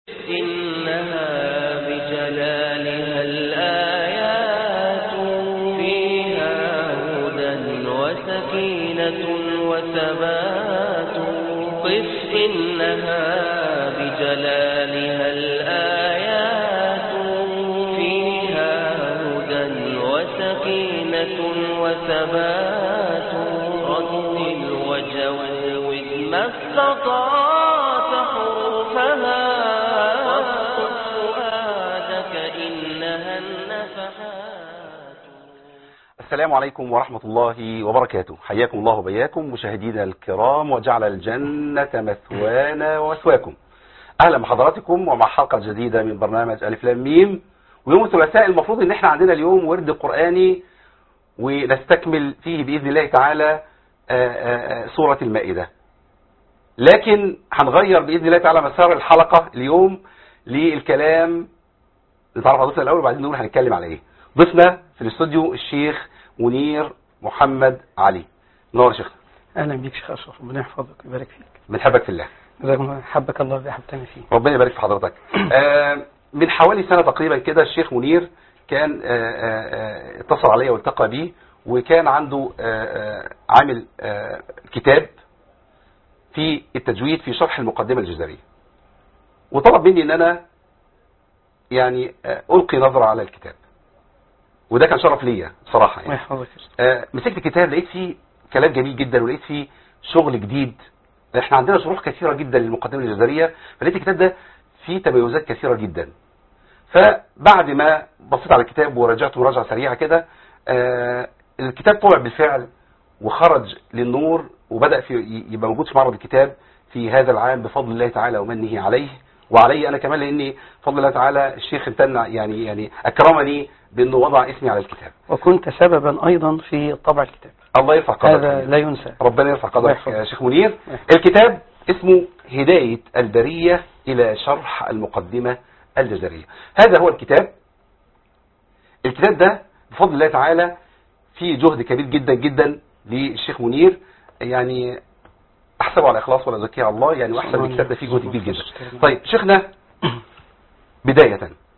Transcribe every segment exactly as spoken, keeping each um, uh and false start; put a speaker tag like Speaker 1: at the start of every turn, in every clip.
Speaker 1: إنها بجلالها الآيات فيها هدى وسكينة وثبات. قف إنها بجلالها الآيات فيها هدى وسكينة وثبات. رتل وجوز ما استطعت حروفها
Speaker 2: السلام عليكم ورحمة الله وبركاته. حياكم الله وبياكم مشاهدينا الكرام، وجعل الجنة مثوانا ومثواكم. أهلا بحضراتكم ومع حلقة جديدة من برنامج ألف لام ميم. ويوم الثلاثاء المفروض ان احنا عندنا اليوم ورد قرآني ونستكمل فيه بإذن الله تعالى سورة المائدة، لكن هنغير بإذن الله تعالى مسار الحلقة اليوم للكلام. نتعرف على ضيفنا الأول وبعدين نقول هنتكلم على ايه. ضيفنا في الاستوديو الشيخ منير محمد علي. نور يا شيخ.
Speaker 3: اهلا بيك شيخ اشرف، ربنا يحفظك ويبارك فيك.
Speaker 2: بنحبك في الله.
Speaker 3: حبك الله بحبتني فيه.
Speaker 2: ربنا يبارك في حضرتك. آه من حوالي سنة تقريبا كده الشيخ منير كان آه آه اتصل عليا والتقى بي، وكان عنده آه آه عامل آه كتاب في التجويد في شرح المقدمة الجزرية، وطلب مني ان انا يعني آه القي نظرة على الكتاب، وده كان شرف ليا صراحة يعني. آه مسكت الكتاب لقيت فيه كلام جميل جدا، ولقيت فيه شغل جديد. احنا عندنا شروح كثيرة جدا للمقدمة الجزرية، فلقيت الكتاب ده فيه تميزات كثيرة جدا. فبعد ما بصيت على الكتاب ورجعت مراجعة سريعة كده، آه الكتاب طلع بالفعل وخرج للنور، وبدأ في يبقى موجود في معرض الكتاب في هذا العام بفضل الله تعالى ومنه عليه وعلي انا كمان، لاني بفضل الله تعالى الشيخ امتن يعني يعني اكرمني بانه وضع اسمي على الكتاب،
Speaker 3: وكنت سببا ايضا في طبع الكتاب.
Speaker 2: الله يرفع قدرك،
Speaker 3: هذا لا ينسى.
Speaker 2: ربنا يرفع قدرك يا شيخ منير. الكتاب اسمه هداية البرية الى شرح المقدمة الجزرية. هذا هو الكتاب. الكتاب ده بفضل الله تعالى فيه جهد كبير جدا جدا للشيخ منير، يعني احسبه على اخلاص ولا زكيه على الله، يعني واحسن من الكتاب ده فيه جهد كبير جدا. طيب شيخنا، بداية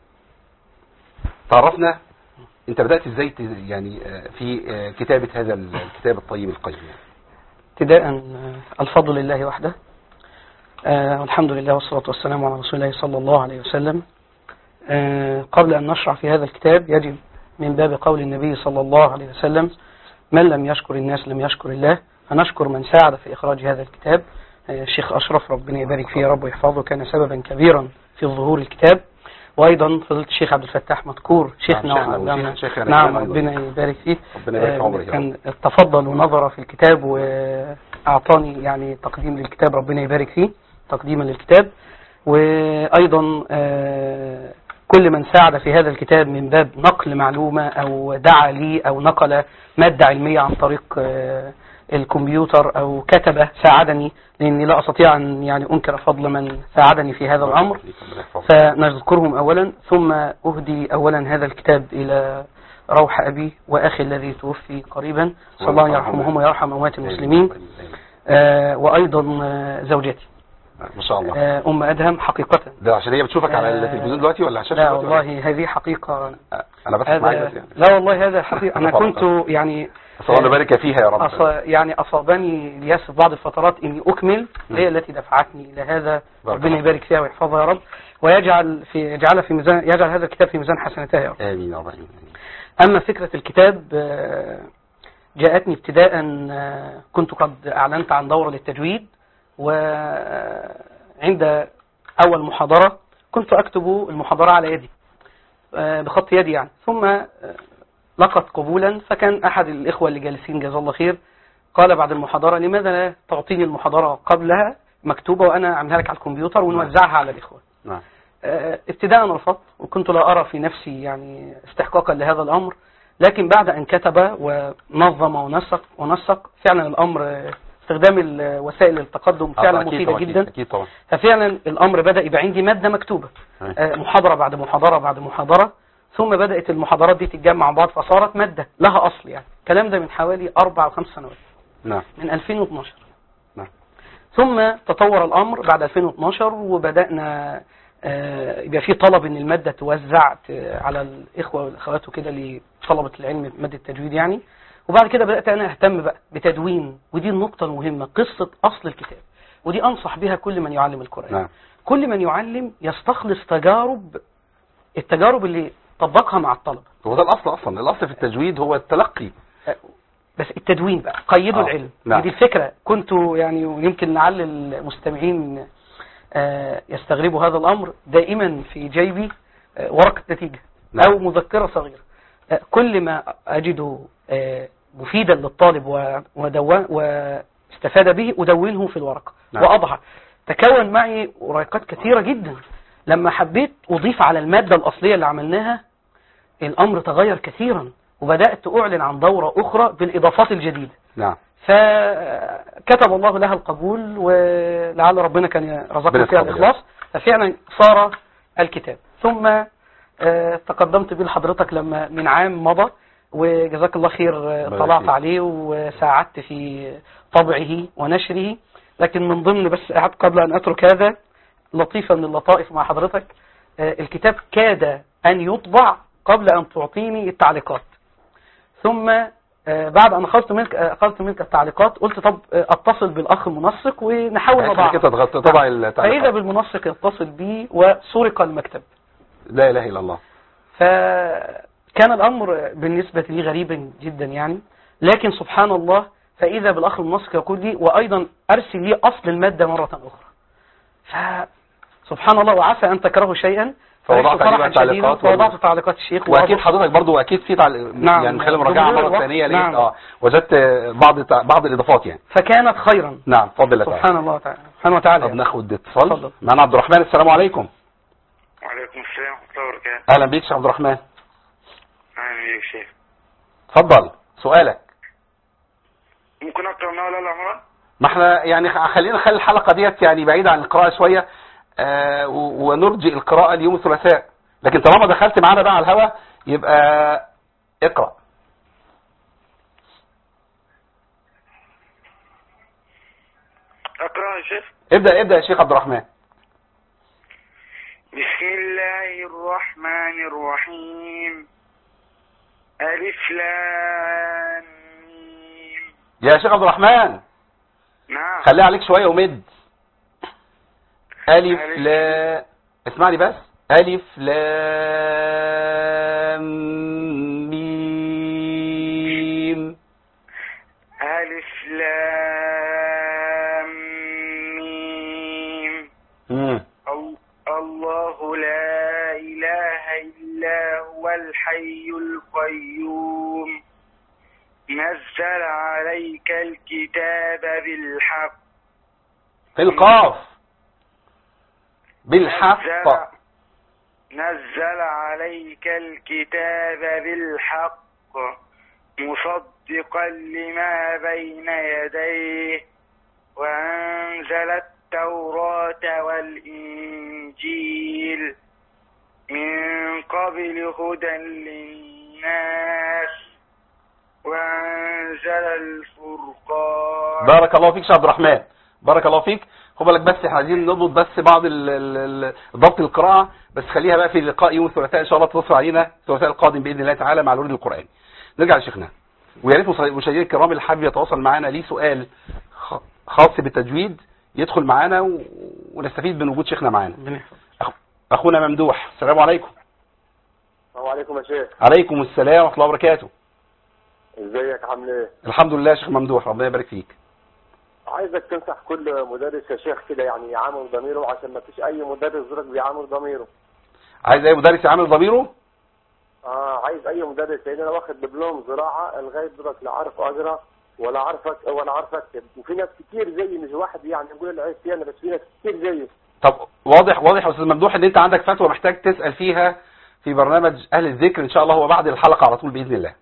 Speaker 2: تعرفنا انت بدأت ازاي يعني في كتابة هذا الكتاب الطيب القيم؟
Speaker 3: ابتداء الفضل لله وحده، آه الحمد لله والصلاة والسلام على رسول الله صلى الله عليه وسلم. آه قبل أن نشرع في هذا الكتاب يجب من باب قول النبي صلى الله عليه وسلم: من لم يشكر الناس لم يشكر الله. فنشكر من ساعد في إخراج هذا الكتاب، آه الشيخ أشرف ربنا يبارك فيه يا رب ويحفظه، كان سببا كبيرا في ظهور الكتاب. وأيضا فضيلة الشيخ عبد الفتاح مذكور شيخنا وعلمنا، نعم ربنا يبارك فيه، آه كان تفضل ونظر في الكتاب وأعطاني يعني تقديم للكتاب، ربنا يبارك فيه، تقديما للكتاب. وأيضا آه كل من ساعد في هذا الكتاب من باب نقل معلومة أو دعا لي أو نقل مادة علمية عن طريق آه الكمبيوتر أو كتبه ساعدني، لأني لا أستطيع أن يعني أنكر فضل من ساعدني في هذا الأمر، فنذكرهم أولا. ثم أهدي أولا هذا الكتاب إلى روح أبي وأخي الذي توفي قريبا، صلى الله يرحمهم ويرحم أموات المسلمين، آه وأيضا زوجتي
Speaker 2: ما شاء الله
Speaker 3: أم أدهم. حقيقة
Speaker 2: ده عشان هي بتشوفك على التلفزيون دلوقتي ولا عشان؟
Speaker 3: لا والله هذه حقيقة.
Speaker 2: أنا بس معاك بس يعني.
Speaker 3: لا والله هذا حقيقة. أنا كنت يعني
Speaker 2: أصلا الله بارك فيها يا رب.
Speaker 3: أص... يعني أصابني الياس في بعض الفترات إني أكمل، هي التي دفعتني إلى هذا. ربنا يبارك فيها ويحفظها يا رب، ويجعل في يجعل في ميزان يجعل هذا الكتاب في ميزان حسناتها يا رب.
Speaker 2: آمين يا رب.
Speaker 3: أما فكرة الكتاب جاءتني ابتداء، كنت قد أعلنت عن دورة للتجويد، وعند أول محاضرة كنت أكتب المحاضرة على يدي بخط يدي يعني، ثم لقت قبولا. فكان أحد الإخوة اللي جالسين جزاه الله خير قال بعد المحاضرة: لماذا لا تعطيني المحاضرة قبلها مكتوبة وأنا أعملها لك على الكمبيوتر ونوزعها على الإخوة؟ نعم. ابتداء رفضت، وكنت لا أرى في نفسي يعني استحقاقا لهذا الأمر، لكن بعد أن كتب ونظم ونسق ونسق فعلا الأمر، استخدام وسائل التقدم فعلا مفيدة جدا. أكيد طبعا. ففعلا الأمر بدأ يبقى عندي مادة مكتوبة، محاضرة بعد محاضرة بعد محاضرة، ثم بدأت المحاضرات دي تتجمع مع بعض فصارت مادة لها أصل. يعني الكلام ده من حوالي أربع أو خمس سنوات. نعم. من ألفين واثناشر. نعم. ثم تطور الأمر بعد ألفين واثناشر، وبدأنا آه، يبقى في طلب ان المادة توزع ت- على الاخوة والاخوات وكده لطلبة العلم مادة التجويد يعني. وبعد كده بدأت انا اهتم بقى بتدوين، ودي النقطة المهمة، قصة اصل الكتاب، ودي انصح بها كل من يعلم القرآن.
Speaker 2: نعم.
Speaker 3: كل من يعلم يستخلص تجارب، التجارب اللي طبقها مع الطلبة.
Speaker 2: هو ده الاصل اصلا، الاصل في التجويد هو التلقي.
Speaker 3: بس التدوين بقى قيدوا
Speaker 2: آه.
Speaker 3: العلم.
Speaker 2: نعم.
Speaker 3: دي الفكرة. كنت يعني يمكن لعل المستمعين آه، يستغربوا هذا الأمر، دائما في جيبي آه، ورقة نتيجة
Speaker 2: نعم.
Speaker 3: أو مذكرة صغيرة. آه، كل ما أجده آه، مفيدا للطالب و- ودو- واستفاد به أدونه في الورقة.
Speaker 2: نعم.
Speaker 3: وأضع تكون معي ورقات كثيرة جدا. لما حبيت أضيف على المادة الأصلية اللي عملناها، الأمر تغير كثيرا، وبدأت أعلن عن دورة أخرى بالإضافات الجديدة.
Speaker 2: نعم.
Speaker 3: فكتب الله لها القبول، ولعل ربنا كان رزقنا فيها
Speaker 2: بالإخلاص.
Speaker 3: الإخلاص، ففعلا صار الكتاب. ثم آه، تقدمت به لحضرتك لما من عام مضى، وجزاك الله خير آه،
Speaker 2: بارك
Speaker 3: طلعت
Speaker 2: فيك.
Speaker 3: عليه وساعدت في طبعه ونشره. لكن من ضمن بس أعد قبل أن أترك هذا لطيفة من اللطائف مع حضرتك، آه، الكتاب كاد أن يطبع قبل أن تعطيني التعليقات. ثم آه، بعد أن أخذت منك آه، أخذت منك التعليقات، قلت طب آه، أتصل بالأخ المنسق ونحاول
Speaker 2: بحيث
Speaker 3: نضعها.
Speaker 2: إنك أنت تغطي- تضع
Speaker 3: نعم.
Speaker 2: التعليقات.
Speaker 3: فإذا بالمنسق يتصل بي وسرق المكتب.
Speaker 2: لا اله الا الله.
Speaker 3: فكان الأمر بالنسبة لي غريبا جدا يعني. لكن سبحان الله، فإذا بالأخ المنسق يقول لي وأيضا أرسل لي أصل المادة مرة أخرى. فسبحان الله، وعسى أن تكرهوا شيئا
Speaker 2: فوضعت
Speaker 3: فرحا
Speaker 2: عليه
Speaker 3: شديدا،
Speaker 2: تعليقات
Speaker 3: فوضعت تعليقات الشيخ.
Speaker 2: واكيد
Speaker 3: وأضف-
Speaker 2: حضرتك برضو اكيد في تعل...
Speaker 3: نعم.
Speaker 2: يعني من خلال مراجعه
Speaker 3: بمرور
Speaker 2: مره
Speaker 3: الوقت.
Speaker 2: ثانيه لقيت
Speaker 3: نعم.
Speaker 2: اه وجدت بعض التع- بعض الاضافات يعني.
Speaker 3: فكانت خيرا.
Speaker 2: نعم. اتفضل يا تعالى.
Speaker 3: سبحان الله تعالى سبحانه وتعالى.
Speaker 2: طب ناخد اتصال.
Speaker 3: اتفضل.
Speaker 2: معنا عبد الرحمن. السلام عليكم.
Speaker 4: وعليكم السلام ورحمة الله وبركاته.
Speaker 2: اهلا بيك يا عبد الرحمن.
Speaker 4: أهلا بيك شيخ.
Speaker 2: اتفضل سؤالك.
Speaker 4: ممكن أقرأ من أول الأمر؟
Speaker 2: ما احنا يعني خ- خلينا نخلي الحلقه ديت يعني بعيده عن القراءه شويه، آه و- ونرجئ القراءه اليوم الثلاثاء. لكن طالما دخلت معانا بقى على الهوا يبقى اقرا.
Speaker 4: أقرأ يا شيخ.
Speaker 2: ابدا ابدا يا شيخ عبد الرحمن.
Speaker 4: بسم الله الرحمن الرحيم. ألف لام ميم.
Speaker 2: يا شيخ عبد الرحمن
Speaker 4: نعم.
Speaker 2: خليها عليك شويه ومد. الف
Speaker 4: ألف.
Speaker 2: لا اسمعني بس. الف لام ميم.
Speaker 4: ألف لام ميم.
Speaker 2: مم.
Speaker 4: ال- الله لا إله إلا هو الحي القيوم. نزل عليك الكتاب بالحق.
Speaker 2: في القاف بالحق.
Speaker 4: نزل, نزل عليك الكتاب بالحق مصدقا لما بين يديه وأنزل التوراة والإنجيل من قبل هدى للناس وأنزل الفرقان.
Speaker 2: بارك الله فيك يا عبد الرحمن. بارك الله فيك. خد بالك بس احنا عايزين نضبط بس بعض ال- ال- ال- ضبط القراءة، بس خليها بقى في لقاء يوم الثلاثاء ان شاء الله تتصل علينا الثلاثاء القادم باذن الله تعالى مع الورد القرآني. نرجع لشيخنا، ويا ريت مشاهدينا الكرام اللي حابب يتواصل معانا ليه سؤال خ- خاص بالتجويد يدخل معانا و- ونستفيد من وجود شيخنا معانا.
Speaker 3: ربنا يحفظك.
Speaker 2: أخ- اخونا ممدوح. السلام عليكم.
Speaker 5: السلام عليكم يا شيخ.
Speaker 2: عليكم السلام ورحمة الله وبركاته.
Speaker 5: ازيك عامل ايه؟
Speaker 2: الحمد لله يا شيخ ممدوح، ربنا يبارك فيك.
Speaker 5: عايزك تنصح كل مدرس يا شيخ كده يعني يعامل ضميره، عشان ما فيش اي مدرس غيرك بيعامل ضميره.
Speaker 2: عايز اي مدرس يعمل ضميره؟
Speaker 5: اه عايز اي مدرس، لان انا واخد دبلوم زراعه لغايه دلوقتي لا عارف اقرا ولا عارف ولا عارف اكتب، وفي ناس كتير زيي، مش واحد يعني يقول العيب فينا، بس في ناس كتير زيي.
Speaker 2: طب واضح واضح يا استاذ ممدوح ان انت عندك فتوى محتاج تسأل فيها في برنامج اهل الذكر ان شاء الله، هو بعد الحلقة على طول باذن الله.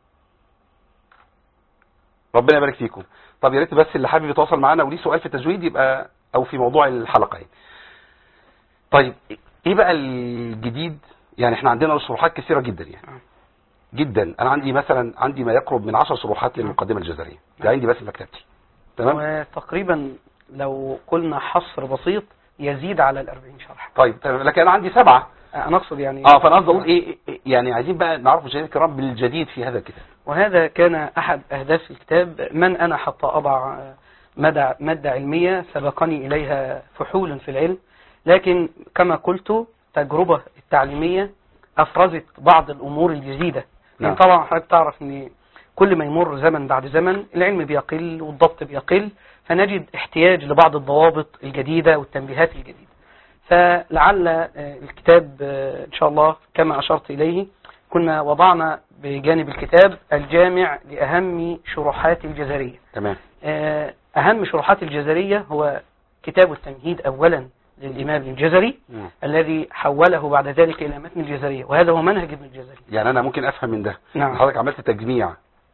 Speaker 2: ربنا يبارك فيكم. طب يا ريت بس اللي حابب يتواصل معانا وليه سؤال في التجويد يبقى او في موضوع الحلقة يعني. طيب ايه بقى الجديد؟ يعني احنا عندنا شروحات كثيرة جدا يعني جدا. انا عندي مثلا عندي ما يقرب من عشر شروحات للمقدمة الجزرية، ده عندي بس في مكتبتي. تمام.
Speaker 3: وتقريبا لو قلنا حصر بسيط يزيد على الأربعين شرح.
Speaker 2: طيب لكن انا عندي سبعة.
Speaker 3: انا اقصد يعني
Speaker 2: اه فانا قصدي اقول ايه يعني عايزين بقى نعرف مشاهدينا الكرام بالجديد في هذا الكتاب.
Speaker 3: وهذا كان احد اهداف الكتاب. من انا حتى اضع مدى مادة علمية سبقني اليها فحول في العلم، لكن كما قلت تجربة التعليمية افرزت بعض الامور الجديدة.
Speaker 2: نعم.
Speaker 3: طبعا حضرتك تعرف ان كل ما يمر زمن بعد زمن العلم بيقل والضبط بيقل، فنجد احتياج لبعض الضوابط الجديدة والتنبيهات الجديدة. فلعل الكتاب إن شاء الله كما أشرت إليه كنا وضعنا بجانب الكتاب الجامع لأهم شروحات الجزرية.
Speaker 2: تمام.
Speaker 3: أهم شروحات الجزرية هو كتاب التمهيد أولا للإمام الجزري م. الذي حوله بعد ذلك إلى متن الجزرية، وهذا هو منهج ابن الجزري.
Speaker 2: يعني أنا ممكن أفهم من ده.
Speaker 3: نعم.
Speaker 2: حضرتك عملت تجميع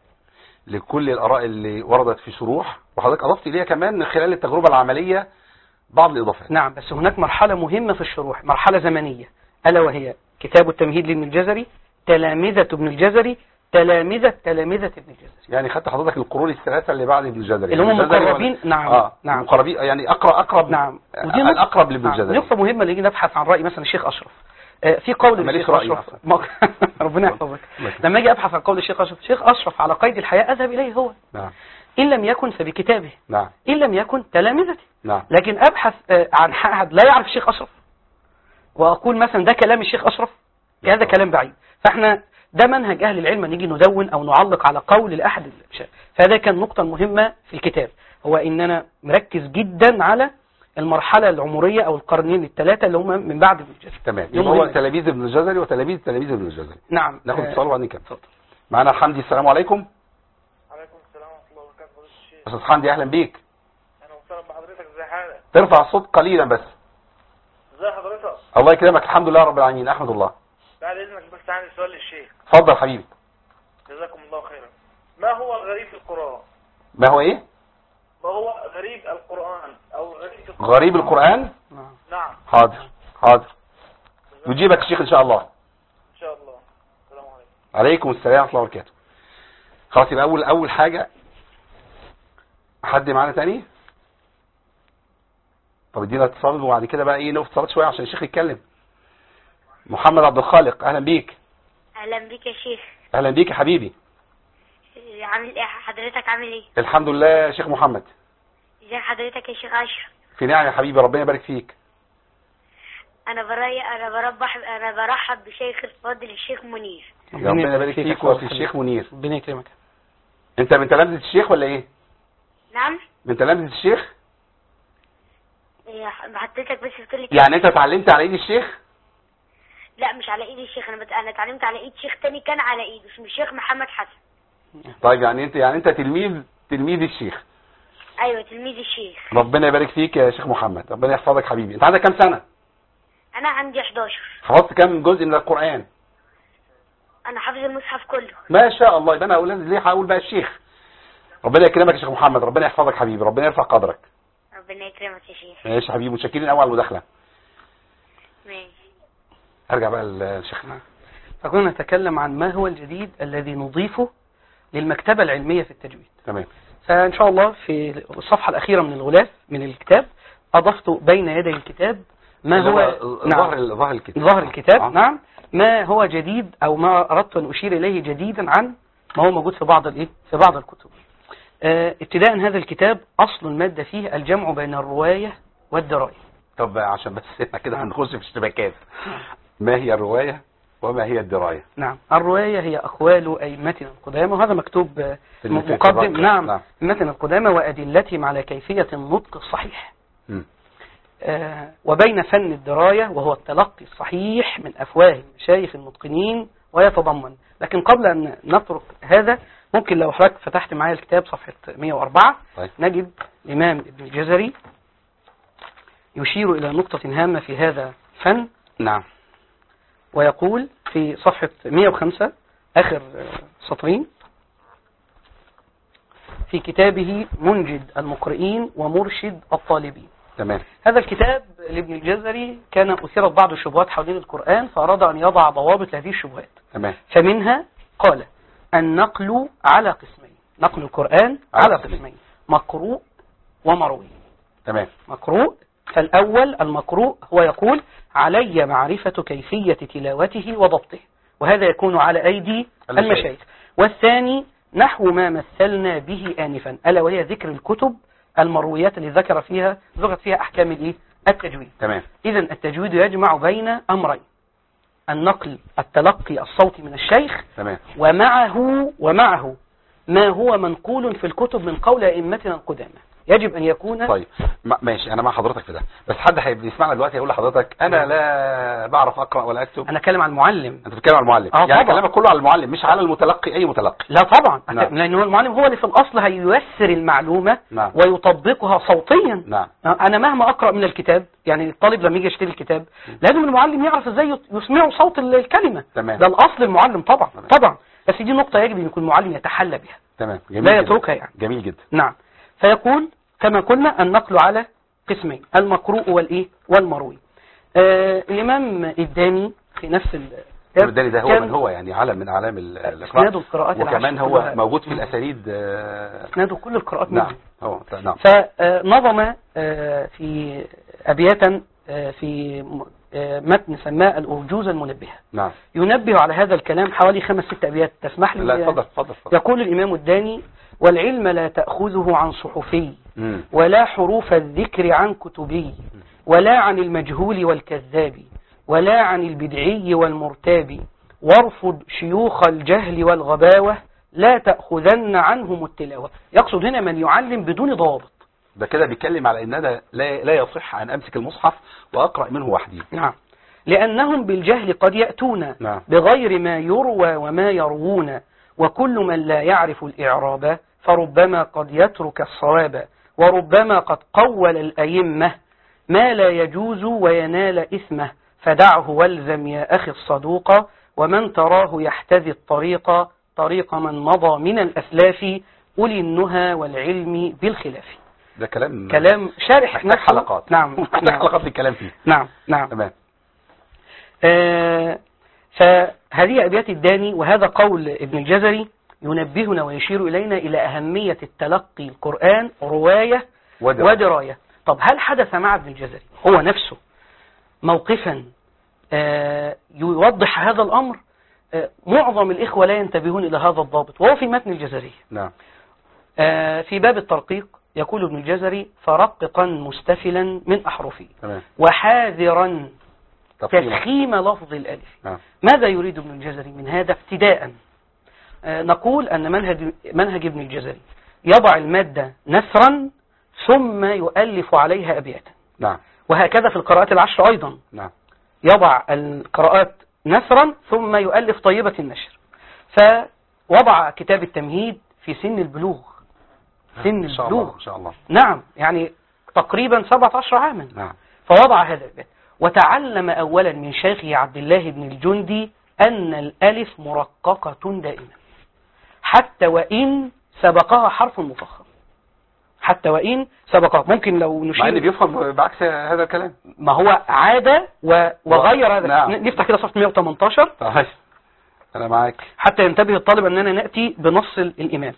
Speaker 2: لكل الآراء اللي وردت في شروح، وحضرتك أضفت إليها كمان من خلال التجربة العملية بعض الإضافات.
Speaker 3: نعم، بس هناك مرحلة مهمة في الشروح، مرحلة زمنية، ألا وهي كتاب التمهيد لابن الجزري، تلامذة ابن الجزري، تلامذة تلامذة ابن الجزري.
Speaker 2: يعني خدت حضرتك القرون الثلاثة اللي بعد ابن الجزري
Speaker 3: اللي هم مقربين. نعم.
Speaker 2: آه.
Speaker 3: نعم.
Speaker 2: مقربين يعني أقرب أقرب.
Speaker 3: نعم.
Speaker 2: ودي الأقرب لابن الجزري.
Speaker 3: نقطة مهمة اللي نيجي نبحث عن رأي مثلا الشيخ أشرف. آه في قول الشيخ أشرف ربنا يحفظك. لما أجي أبحث عن قول الشيخ أشرف، الشيخ أشرف على قيد الحياة أذهب إليه هو.
Speaker 2: نعم.
Speaker 3: إن لم يكن فبكتابه.
Speaker 2: نعم.
Speaker 3: إن لم يكن تلامذته.
Speaker 2: نعم.
Speaker 3: لكن أبحث عن أحد لا يعرف الشيخ أشرف وأقول مثلا ده كلام الشيخ أشرف، هذا كلام بعيد. فإحنا ده منهج أهل العلم، نيجي ندون أو نعلق على قول لأحد الشيخ. فهذا كان نقطة مهمة في الكتاب، هو إننا مركز جدا على المرحلة العمرية أو القرنين الثلاثة اللي هم من بعد ابن الجزري.
Speaker 2: تمام. يبقى هو تلاميذ ابن الجزري وتلاميذ تلاميذ ابن الجزري.
Speaker 3: نعم.
Speaker 2: ناخد اتصال وبعدين نكمل. معانا حمدي. السلام عليكم.
Speaker 6: عليكم السلام ورحمة الله وبركاته. فضيلة الشيخ.
Speaker 2: أستاذ حمدي أهلا بيك.
Speaker 6: أهلا وسهلا بحضرتك. ازي حالك؟
Speaker 2: ترفع الصوت قليلا بس.
Speaker 6: ازي حضرتك؟
Speaker 2: الله يكرمك. الحمد لله رب العالمين. أحمد الله.
Speaker 6: بعد إذنك بس عندي سؤال للشيخ.
Speaker 2: اتفضل حبيبي.
Speaker 6: جزاكم الله خيرا. ما هو غريب القرآن؟
Speaker 2: ما هو إيه؟
Speaker 6: ما هو غريب القرآن أو غريب القرآن؟
Speaker 2: غريب القرآن؟
Speaker 6: نعم.
Speaker 2: حاضر حاضر. يجيبك الشيخ إن شاء الله.
Speaker 6: إن شاء الله. السلام عليكم.
Speaker 2: عليكم السلام ورحمة الله وبركاته. خلاص يبقى أول أول حاجة. حد معانا تاني؟ طب ادينا اتصال وبعد كده بقى ايه نقف اتصالات شويه عشان الشيخ يتكلم. محمد عبد الخالق اهلا بيك.
Speaker 7: اهلا بيك يا شيخ.
Speaker 2: اهلا بيك يا حبيبي.
Speaker 7: عامل ايه حضرتك؟ عامل ايه؟
Speaker 2: الحمد لله يا شيخ محمد.
Speaker 7: ازي حضرتك يا شيخ اشرف؟
Speaker 2: في نعم يا حبيبي ربنا يبارك فيك.
Speaker 7: انا براي انا بربح انا برحب بشيخ الفاضل الشيخ منير.
Speaker 2: ربنا يبارك فيك وفي الشيخ منير.
Speaker 3: ربنا يكرمك.
Speaker 2: انت من تلامذة الشيخ ولا ايه؟
Speaker 7: نعم.
Speaker 2: من تلامذة الشيخ؟
Speaker 7: ايه حضرتك بس بتقول لي
Speaker 2: يعني انت اتعلمت على ايد الشيخ؟
Speaker 7: لا مش على ايد الشيخ، انا بت... انا اتعلمت على ايد شيخ تاني كان على ايده اسمه الشيخ محمد حسن.
Speaker 2: طيب يعني انت يعني انت تلميذ تلميذ الشيخ.
Speaker 7: ايوه تلميذ الشيخ.
Speaker 2: ربنا يبارك فيك يا شيخ محمد. ربنا يحفظك حبيبي. انت عندك كام سنة؟
Speaker 7: انا عندي احداشر.
Speaker 2: حفظت كام جزء من القرآن؟
Speaker 7: انا حافظ المصحف كله.
Speaker 2: ما شاء الله. يبقى انا اقول ليه هقول بقى الشيخ. ربنا يكرمك يا شيخ محمد. ربنا يحفظك حبيبي. ربنا يرفع قدرك.
Speaker 7: ربنا يكرمك يا شيخ.
Speaker 2: ماشي حبيبي. متشكرين قوي على المداخله.
Speaker 7: ماشي.
Speaker 2: ارجع بقى لشيخنا.
Speaker 3: فكنا نتكلم عن ما هو الجديد الذي نضيفه للمكتبة العلمية في التجويد.
Speaker 2: تمام.
Speaker 3: فإن شاء الله في الصفحة الأخيرة من الغلاف من الكتاب أضفت بين يدي الكتاب ما هو
Speaker 2: ظهر نعم. ظهر الكتاب.
Speaker 3: ظهر الكتاب
Speaker 2: آه.
Speaker 3: نعم ما هو جديد أو ما أردت أن أشير إليه جديدا عن ما هو موجود في بعض الإيه في بعض الكتب. آه ابتداء هذا الكتاب أصل المادة فيه الجمع بين الرواية والدراية.
Speaker 2: طب عشان بس سيبنا كده هنخش في اشتباكات. ما هي الرواية وما هي الدراية؟
Speaker 3: نعم. الرواية هي أقوال أئمتنا القدامى، وهذا مكتوب
Speaker 2: في
Speaker 3: مقدم. نعم. أئمتنا القدامى وأدلتهم على كيفية النطق الصحيح.
Speaker 2: م.
Speaker 3: آه وبين فن الدراية وهو التلقي الصحيح من أفواه المشايخ المتقنين ويتضمن. لكن قبل أن نترك هذا ممكن لو حضرتك فتحت معايا الكتاب صفحة مئة وأربعة
Speaker 2: طيب.
Speaker 3: نجد الإمام ابن الجزري يشير إلى نقطة هامة في هذا الفن.
Speaker 2: نعم.
Speaker 3: ويقول في صفحة مئة وخمسة آخر سطرين في كتابه منجد المقرئين ومرشد الطالبين.
Speaker 2: تمام.
Speaker 3: هذا الكتاب لابن الجزري كان أثيرت بعض الشبهات حوالين القرآن فأراد أن يضع ضوابط لهذه الشبهات.
Speaker 2: تمام.
Speaker 3: فمنها قال النقل على قسمين. نقل القرآن على قسمين، مقروء ومروي.
Speaker 2: تمام.
Speaker 3: مقروء فالأول المقروء هو يقول علي معرفة كيفية تلاوته وضبطه، وهذا يكون على أيدي المشايخ. والثاني نحو ما مثلنا به آنفا، ألا وهي ذكر الكتب المرويات اللي ذكر فيها ذكرت فيها أحكام الإيه؟ التجويد.
Speaker 2: تمام.
Speaker 3: إذن التجويد يجمع بين أمرين: النقل التلقي الصوتي من الشيخ،
Speaker 2: تمام.
Speaker 3: ومعه ومعه ما هو منقول في الكتب من قول أئمتنا القدامى، يجب أن يكون.
Speaker 2: طيب ماشي، أنا مع حضرتك في ده، بس حد هيسمعنا دلوقتي يقول لحضرتك أنا لا بعرف أقرأ ولا أكتب.
Speaker 3: أنا أتكلم عن المعلم.
Speaker 2: أنت بتتكلم عن المعلم.
Speaker 3: آه
Speaker 2: يعني
Speaker 3: طبعا.
Speaker 2: كلامك كله على المعلم مش على المتلقي أي متلقي.
Speaker 3: لا طبعا.
Speaker 2: نعم.
Speaker 3: لأن هو المعلم هو اللي في الأصل هييسر المعلومة.
Speaker 2: نعم.
Speaker 3: ويطبقها صوتيا.
Speaker 2: نعم.
Speaker 3: أنا مهما أقرأ من الكتاب، يعني الطالب لما يجي يشتري الكتاب لازم المعلم يعرف إزاي يسمعه صوت الكلمة.
Speaker 2: تمام.
Speaker 3: ده الأصل المعلم طبعا.
Speaker 2: تمام.
Speaker 3: طبعا. بس دي نقطة يجب أن يكون المعلم يتحلى بها.
Speaker 2: تمام. جميل
Speaker 3: لا
Speaker 2: جدا.
Speaker 3: يتركها يعني.
Speaker 2: جميل جدا.
Speaker 3: نعم. فيقول كما قلنا النقل على قسمين: المقروء والإيه والمروي. آه الإمام الداني في نفس ال
Speaker 2: الداني ده هو من هو يعني علم من اعلام القراءات،
Speaker 3: اسناد القراءات
Speaker 2: وكمان هو
Speaker 3: كلها.
Speaker 2: موجود في الاسانيد.
Speaker 3: اسناد كل القراءات.
Speaker 2: نعم. هو نعم.
Speaker 3: فنظم في ابياتا في متن سماه الأرجوزة المنبهة.
Speaker 2: نعم.
Speaker 3: ينبه على هذا الكلام حوالي خمس ست ابيات، تسمح لي؟
Speaker 2: لا اتفضل اتفضل.
Speaker 3: يقول الإمام الداني: والعلم لا تأخذه عن صحفي،
Speaker 2: مم.
Speaker 3: ولا حروف الذكر عن كتبي، ولا عن المجهول والكذاب، ولا عن البدعي والمرتاب، وارفض شيوخ الجهل والغباوة، لا تأخذن عنهم التلاوة. يقصد هنا من يعلم بدون ضوابط.
Speaker 2: ده كده بيتكلم على ان انا لا, لا يصح ان امسك المصحف واقرأ منه وحدي.
Speaker 3: نعم. لأنهم بالجهل قد يأتون.
Speaker 2: نعم.
Speaker 3: بغير ما يروى وما يروون، وكل من لا يعرف الإعراب فربما قد يترك الصواب، وربما قد قول الأئمة ما لا يجوز وينال إثمه، فدعه والزم يا أخي الصدوق، ومن تراه يحتذي الطريق طريق من مضى من الأسلاف، أولي النهى والعلم بالخلاف.
Speaker 2: ده كلام
Speaker 3: كلام شارح
Speaker 2: محتاج حلقات.
Speaker 3: نعم.
Speaker 2: محتاج حلقات للكلام فيه.
Speaker 3: نعم نعم.
Speaker 2: تمام.
Speaker 3: آه فهذه أبيات الداني، وهذا قول ابن الجزري ينبهنا ويشير إلينا إلى أهمية التلقي القرآن رواية
Speaker 2: ودراية.
Speaker 3: ودراية. طب هل حدث مع ابن الجزري هو نفسه موقفا آه يوضح هذا الأمر؟ آه معظم الإخوة لا ينتبهون إلى هذا الضابط، وهو في متن الجزري.
Speaker 2: نعم.
Speaker 3: آه في باب الترقيق يقول ابن الجزري: فرققا مستفلا من أحرفي،
Speaker 2: تمام.
Speaker 3: وحاذرا
Speaker 2: تفخيم.
Speaker 3: تفخيم لفظ الألف.
Speaker 2: نعم.
Speaker 3: ماذا يريد ابن الجزري من هذا ابتداء؟ آه نقول أن منهج, منهج ابن الجزري يضع المادة نثرا ثم يؤلف عليها أبياتا.
Speaker 2: نعم.
Speaker 3: وهكذا في القراءات العشر أيضا.
Speaker 2: نعم.
Speaker 3: يضع القراءات نثرا ثم يؤلف طيبة النشر. فوضع كتاب التمهيد في سن البلوغ. سن
Speaker 2: إن شاء
Speaker 3: البلوغ.
Speaker 2: الله. إن شاء الله.
Speaker 3: نعم، يعني تقريبا سبعة عشر عاما.
Speaker 2: نعم.
Speaker 3: فوضع هذا البيت، وتعلم أولا من شيخه عبد الله بن الجندي أن الألف مرققة دائما، حتى وإن سبقها حرف مفخم. حتى وإن سبقها، ممكن لو نشير،
Speaker 2: مع ان بيفهم بعكس هذا الكلام.
Speaker 3: ما هو عاد و... وغير هذا.
Speaker 2: نعم.
Speaker 3: نفتح كده صفحة مئة وثمانية عشر
Speaker 2: طيب انا معاك
Speaker 3: حتى ينتبه الطالب أننا نأتي بنص الإمام.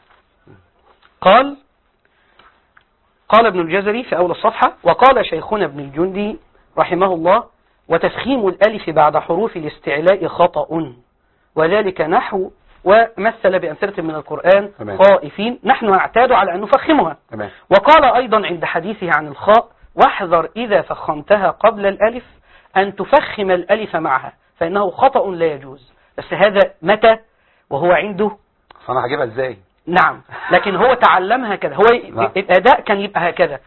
Speaker 3: قال قال ابن الجزري في أول الصفحة: وقال شيخنا ابن الجندي رحمه الله: وتفخيم الألف بعد حروف الاستعلاء خطأ، وذلك نحو ومثل بأمثلة من القرآن
Speaker 2: تمام.
Speaker 3: خائفين، نحن نعتاد على أن نفخمها.
Speaker 2: تمام.
Speaker 3: وقال أيضا عند حديثه عن الخاء: واحذر إذا فخمتها قبل الألف أن تفخم الألف معها، فإنه خطأ لا يجوز. بس هذا متى وهو عنده؟
Speaker 2: فأنا هجيبها إزاي؟
Speaker 3: نعم، لكن هو تعلمها كذا. هو
Speaker 2: نعم.
Speaker 3: الأداء كان يبقى هكذا: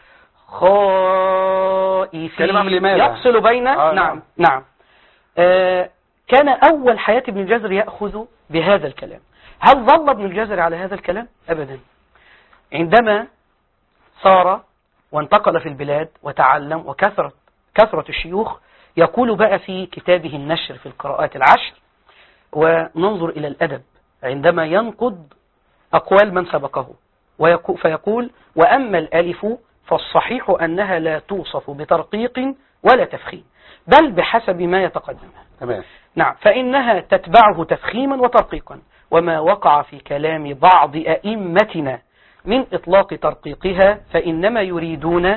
Speaker 3: خائفين، يفصل بين
Speaker 2: آه
Speaker 3: نعم نعم. آه كان أول حياة ابن الجزري يأخذ بهذا الكلام. هل ظل ابن الجزري على هذا الكلام؟ أبدا. عندما صار وانتقل في البلاد وتعلم وكثرت كثرة الشيوخ، يقول بقى في كتابه النشر في القراءات العشر، وننظر إلى الأدب عندما ينقض أقوال من سبقه، فيقول: وأما الألف فالصحيح أنها لا توصف بترقيق ولا تفخيم، بل بحسب ما يتقدم.
Speaker 2: تمام.
Speaker 3: نعم، فإنها تتبعه تفخيما وترقيقا، وما وقع في كلام بعض أئمتنا من إطلاق ترقيقها فإنما يريدون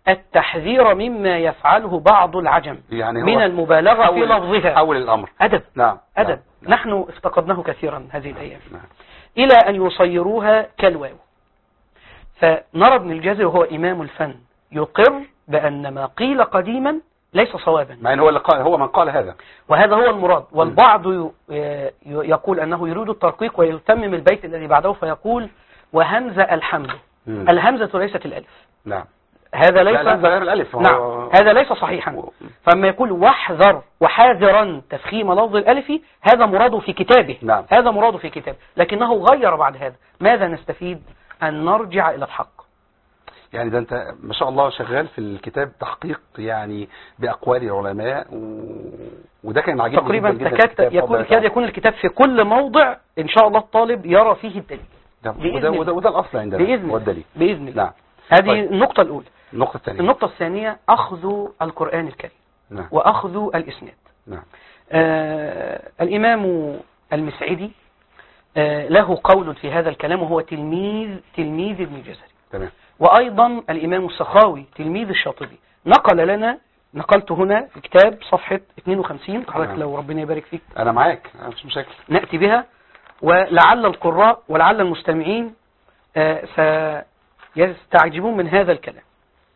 Speaker 3: التحذير مما يفعله بعض العجم
Speaker 2: يعني هو
Speaker 3: من المبالغة في لفظها.
Speaker 2: حول الأمر
Speaker 3: أدب
Speaker 2: نعم
Speaker 3: أدب
Speaker 2: نعم.
Speaker 3: نحن افتقدناه كثيرا هذه الأيام
Speaker 2: نعم.
Speaker 3: إلى أن يصيروها كالواو. فنرى ابن الجزري وهو إمام الفن يقر بأن ما قيل قديما ليس صوابا،
Speaker 2: مع أن هو اللي قال، هو من قال هذا،
Speaker 3: وهذا هو المراد. والبعض يقول أنه يريد الترقيق ويتمم البيت الذي بعده فيقول وهمز الحمد.
Speaker 2: مم.
Speaker 3: الهمزة ليست الألف.
Speaker 2: نعم
Speaker 3: هذا ليس
Speaker 2: لا غير الألف.
Speaker 3: نعم هذا ليس صحيحا. فما يقول واحذر وحاذرا تفخيم لفظ الألف هذا مراده في كتابه.
Speaker 2: نعم.
Speaker 3: هذا مراده في كتابه، لكنه غير بعد هذا. ماذا نستفيد؟ أن نرجع إلى الحق.
Speaker 2: يعني ده أنت ما شاء الله شغال في الكتاب تحقيق يعني بأقوال العلماء و... وده كان عجيب
Speaker 3: تقريبا تكاد يكون كاد يكون الكتاب في كل موضع إن شاء الله الطالب يرى فيه الدليل.
Speaker 2: وده, وده, وده الأصل عندنا
Speaker 3: بإذن
Speaker 2: هو الدليل.
Speaker 3: بإذن الله.
Speaker 2: نعم.
Speaker 3: هذه
Speaker 2: طيب.
Speaker 3: النقطة الأولى.
Speaker 2: النقطة الثانية
Speaker 3: النقطة الثانية أخذ القرآن الكريم.
Speaker 2: نعم.
Speaker 3: وأخذ الإسناد.
Speaker 2: نعم.
Speaker 3: آه الإمام المسعدي آه له قول في هذا الكلام، وهو تلميذ تلميذ ابن الجزري.
Speaker 2: تمام.
Speaker 3: وأيضا الإمام السخاوي تلميذ الشاطبي نقل لنا، نقلت هنا في كتاب صفحة اثنين وخمسين حضرتك
Speaker 2: نعم.
Speaker 3: لو ربنا يبارك فيك
Speaker 2: أنا معاك مش مشاكل
Speaker 3: نأتي بها، ولعل القراء ولعل المستمعين آه سيستعجبون من هذا الكلام.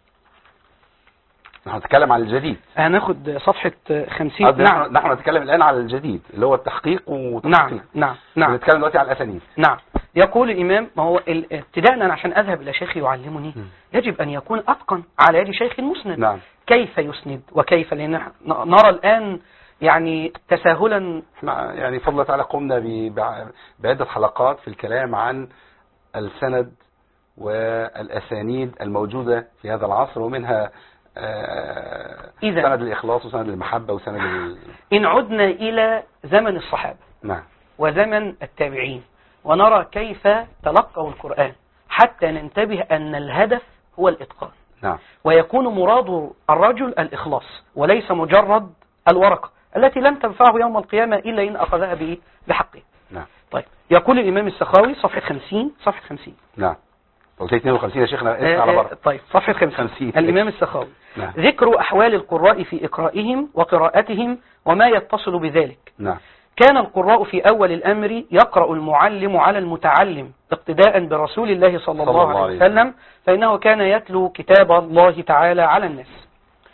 Speaker 2: نحن نتكلم عن الجديد.
Speaker 3: هناخد صفحة خمسين.
Speaker 2: نعم. نحن نتكلم الآن على الجديد اللي هو التحقيق وتحقيق.
Speaker 3: نعم نعم نعم.
Speaker 2: نتكلم دلوقتي على الأسانيد.
Speaker 3: نعم. يقول الإمام، ما هو ابتداء أنا عشان أذهب إلى شيخ يعلمني يجب أن يكون أتقن على يد شيخ مسند.
Speaker 2: نعم. كيف
Speaker 3: يسند وكيف، لأن نرى الآن يعني تساهلا.
Speaker 2: يعني فضل تعالى قمنا بعدة حلقات في الكلام عن السند والأسانيد الموجودة في هذا العصر، ومنها آه سند الإخلاص وسند المحبة وسند ال...
Speaker 3: إن عدنا إلى زمن الصحابة
Speaker 2: نعم.
Speaker 3: وزمن التابعين ونرى كيف تلقوا القرآن حتى ننتبه أن الهدف هو الإتقان.
Speaker 2: نعم.
Speaker 3: ويكون مراد الرجل الإخلاص وليس مجرد الورقة التي لن تنفعه يوم القيامة إلا إن أخذها به بحقه.
Speaker 2: نعم.
Speaker 3: طيب يقول الإمام السخاوي صفحة خمسين صفحة خمسين.
Speaker 2: نعم. قلت اثنين وخمسين يا شيخنا اسمع على بره.
Speaker 3: طيب صفحة خمسين. الإمام السخاوي.
Speaker 2: نعم.
Speaker 3: ذكر أحوال القراء في إقرائهم وقراءتهم وما يتصل بذلك.
Speaker 2: نعم.
Speaker 3: كان القراء في أول الأمر يقرأ المعلم على المتعلم اقتداء برسول الله صلى الله, الله عليه وسلم، فإنه كان يتلو كتاب الله تعالى على الناس.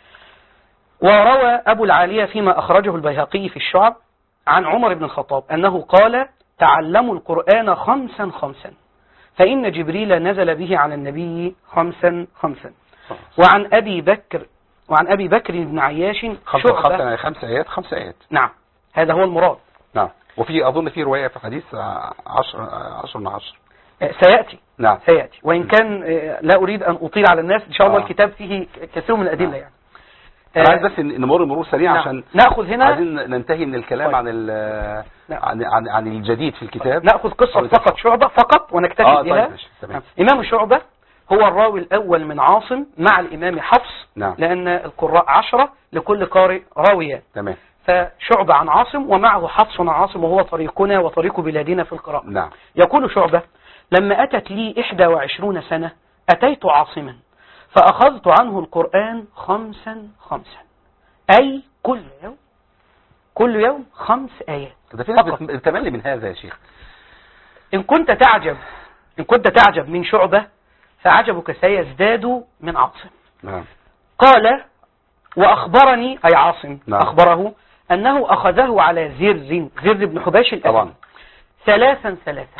Speaker 3: وروى أبو العالية فيما أخرجه البيهقي في الشعب عن عمر بن الخطاب أنه قال تعلموا القرآن خمسا خمسا فإن جبريل نزل به على النبي خمسا خمسا. وعن أبي بكر وعن أبي بكر بن عياش
Speaker 2: خمسة خمسة يعني خمس آيات خمس آيات.
Speaker 3: نعم هذا هو المراد.
Speaker 2: نعم. وفي أظن في رواية في حديث عشر عشر من عشر
Speaker 3: سيأتي.
Speaker 2: نعم.
Speaker 3: سيأتي وإن كان لا أريد أن أطيل على الناس إن شاء الله. آه. الكتاب فيه كثير من الأدلة. نعم. يعني
Speaker 2: أنا عايز بس نمر مرور سريع. نعم. عشان
Speaker 3: نأخذ هنا
Speaker 2: عايزين ننتهي من الكلام. طيب. عن نعم. عن عن عن الجديد في الكتاب.
Speaker 3: نأخذ قصة فقط شعبة فقط ونكتفي
Speaker 2: آه
Speaker 3: بها.
Speaker 2: طيب.
Speaker 3: نعم. إمام شعبة هو الراوي الأول من عاصم مع الإمام حفص.
Speaker 2: نعم.
Speaker 3: لأن القراء عشرة لكل قارئ راويان.
Speaker 2: تمام.
Speaker 3: فشعبة عن عاصم ومعه حفص عن عاصم وهو طريقنا وطريق بلادنا في القراءة.
Speaker 2: نعم.
Speaker 3: يقول شعبة لما أتت لي إحدى وعشرون سنة أتيت عاصما فأخذت عنه القرآن خمسا خمسا، أي كل يوم كل يوم خمس آيات.
Speaker 2: ده في ناس بتمل من هذا يا شيخ.
Speaker 3: إن كنت تعجب إن كنت تعجب من شعبة فعجبك سيزداد من عاصم.
Speaker 2: نعم.
Speaker 3: قال وأخبرني أي عاصم. نعم. أخبره أنه أخذه على زر زر بن حباش الأسد.
Speaker 2: طبعا.
Speaker 3: ثلاثا ثلاثا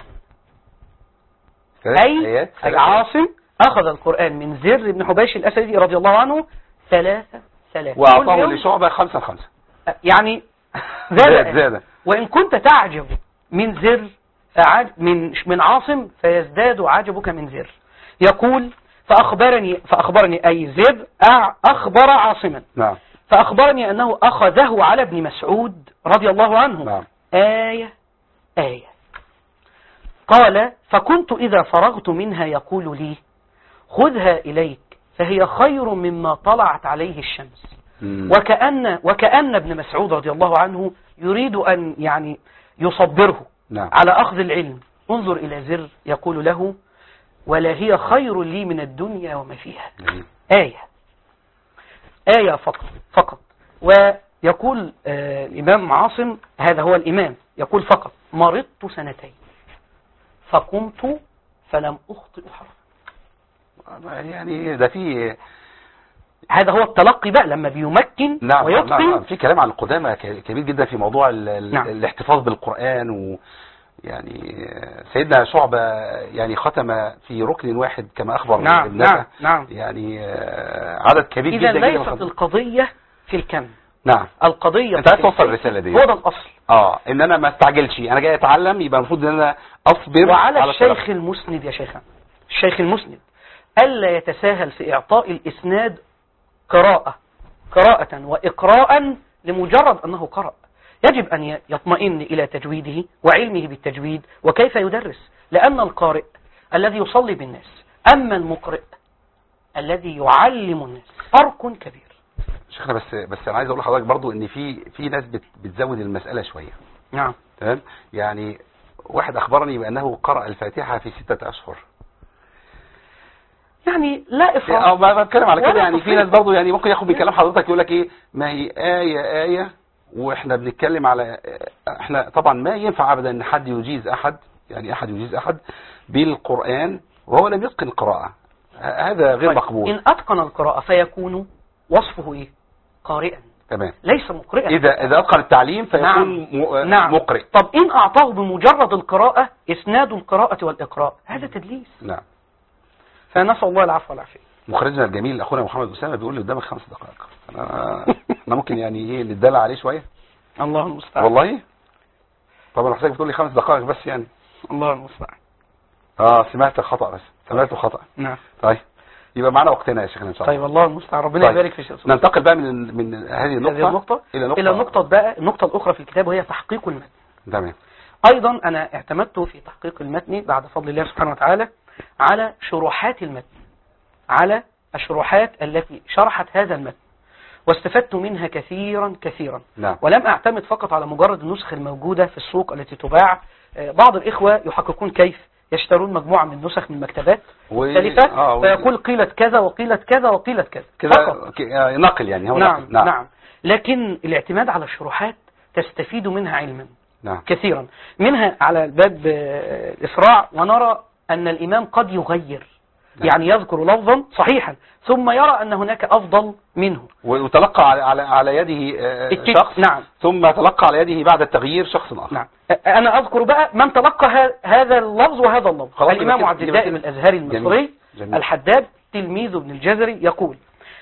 Speaker 3: أي, أي عاصم أخذ القرآن من زر بن حباش الأسدي رضي الله عنه ثلاثة ثلاثة
Speaker 2: وأعطاه لشعبة خمسة خمسة
Speaker 3: يعني زاد زاد. وإن كنت تعجب من زر من من عاصم فيزداد عجبك من زر. يقول فأخبرني فأخبرني أي زر أخبر عاصما.
Speaker 2: نعم.
Speaker 3: فأخبرني أنه أخذه على ابن مسعود رضي الله عنه.
Speaker 2: نعم.
Speaker 3: آية آية. قال فكنت إذا فرغت منها يقول لي خذها إليك فهي خير مما طلعت عليه الشمس.
Speaker 2: مم.
Speaker 3: وكأن وكأن ابن مسعود رضي الله عنه يريد أن يعني يصبره.
Speaker 2: نعم.
Speaker 3: على أخذ العلم. انظر إلى زر يقول له ولا هي خير لي من الدنيا وما فيها.
Speaker 2: مم.
Speaker 3: آية آية فقط فقط. ويقول آه الإمام عاصم، هذا هو الإمام، يقول فقط مرضت سنتين فقمت فلم أخطئ حرفا.
Speaker 2: يعني ده في
Speaker 3: هذا هو التلقي بقى لما بيمكن
Speaker 2: نعم
Speaker 3: ويتقن.
Speaker 2: نعم نعم. في كلام عن القدامى كبير جدا في موضوع ال
Speaker 3: نعم.
Speaker 2: الاحتفاظ بالقرآن، و يعني سيدنا شعبة يعني ختم في ركن واحد كما أخبر
Speaker 3: نعم
Speaker 2: ابنته.
Speaker 3: نعم نعم.
Speaker 2: يعني عدد كبير
Speaker 3: إذا
Speaker 2: جدا.
Speaker 3: ليست جداً القضية في الكم.
Speaker 2: نعم.
Speaker 3: القضية
Speaker 2: انت عايز توصل الرسالة دي.
Speaker 3: هو ده الأصل.
Speaker 2: اه ان انا ما استعجلش، انا جاي اتعلم، يبقى المفروض ان انا اصبر.
Speaker 3: وعلى
Speaker 2: على
Speaker 3: الشيخ
Speaker 2: التلقي.
Speaker 3: المسند يا شيخنا، الشيخ المسند ألا يتساهل في إعطاء الإسناد قراءة قراءة وإقراء لمجرد أنه قرأ. يجب أن يطمئن إلى تجويده وعلمه بالتجويد وكيف يدرس، لأن القارئ الذي يصلي بالناس، أما المقرئ الذي يعلم الناس فرق كبير.
Speaker 2: شيخنا بس بس انا عايز اقول لحضرتك برضو ان في في ناس بت بتزود المسألة شوية.
Speaker 3: نعم.
Speaker 2: تمام. يعني واحد اخبرني بانه قرأ الفاتحة في ستة اشهر.
Speaker 3: يعني لا افراط.
Speaker 2: اه ما بتكلم على كده. يعني في
Speaker 3: تفريط.
Speaker 2: ناس برضو يعني ممكن ياخد من كلام حضرتك يقول لك ايه، ما هي آية آية واحنا بنتكلم على، احنا طبعا ما ينفع ابدا ان حد يجيز احد، يعني احد يجيز احد بالقرآن وهو لم يتقن القراءة. هذا غير
Speaker 3: طيب.
Speaker 2: مقبول.
Speaker 3: إن أتقن القراءة فيكون وصفه إيه؟ قارئا.
Speaker 2: تمام.
Speaker 3: ليس مقرئا.
Speaker 2: إذا إذا أتقن التعليم فيكون
Speaker 3: نعم.
Speaker 2: م...
Speaker 3: نعم.
Speaker 2: مقرئ.
Speaker 3: طب إن أعطاه بمجرد القراءة إسناد القراءة والإقراء، هذا تدليس.
Speaker 2: نعم.
Speaker 3: فنسأل الله العفو والعافية.
Speaker 2: مخرجنا الجميل أخونا محمد أسامة بيقول لي قدامك خمس دقائق. أنا أنا ممكن يعني إيه نتدلع عليه شوية.
Speaker 3: الله المستعان.
Speaker 2: والله. طب أنا حضرتك بتقول لي خمس دقائق بس يعني.
Speaker 3: الله المستعان.
Speaker 2: آه سمعت خطأ بس سمعت خطأ.
Speaker 3: نعم.
Speaker 2: طيب يبقى معنا وقتنا يا شيخنا إن شاء الله.
Speaker 3: طيب الله المستعان، ربنا
Speaker 2: طيب.
Speaker 3: يبارك في شيخ.
Speaker 2: ننتقل بقى من من هذه النقطة,
Speaker 3: هذه النقطة
Speaker 2: إلى نقطة
Speaker 3: إلى نقطة بقى النقطة الأخرى في الكتاب، وهي تحقيق المتن.
Speaker 2: تمام.
Speaker 3: أيضا أنا اعتمدت في تحقيق المتن بعد فضل الله سبحانه وتعالى على شروحات المتن، على الشروحات التي شرحت هذا المتن، واستفدت منها كثيرا كثيرا.
Speaker 2: نعم.
Speaker 3: ولم أعتمد فقط على مجرد النسخ الموجودة في السوق التي تباع. بعض الإخوة يحققون كيف يشترون مجموعة من النسخ من مكتبات مختلفة
Speaker 2: آه
Speaker 3: فيقول قيلت كذا وقيلت كذا وقيلت كذا
Speaker 2: كذا نقل يعني هو
Speaker 3: نعم,
Speaker 2: نقل. نعم
Speaker 3: نعم. لكن الاعتماد على الشروحات تستفيد منها علما
Speaker 2: نعم.
Speaker 3: كثيرا، منها على باب الإسراع، ونرى أن الإمام قد يغير. نعم. يعني يذكر لفظا صحيحا ثم يرى أن هناك أفضل منه،
Speaker 2: وتلقى على على على يده شخص.
Speaker 3: نعم.
Speaker 2: ثم تلقى على يده بعد التغيير شخص آخر.
Speaker 3: نعم. أنا أذكر بقى من تلقى هذا اللفظ وهذا اللفظ. الإمام عبد الدائم الأزهري المصري جميل. الحداد تلميذ ابن الجزري يقول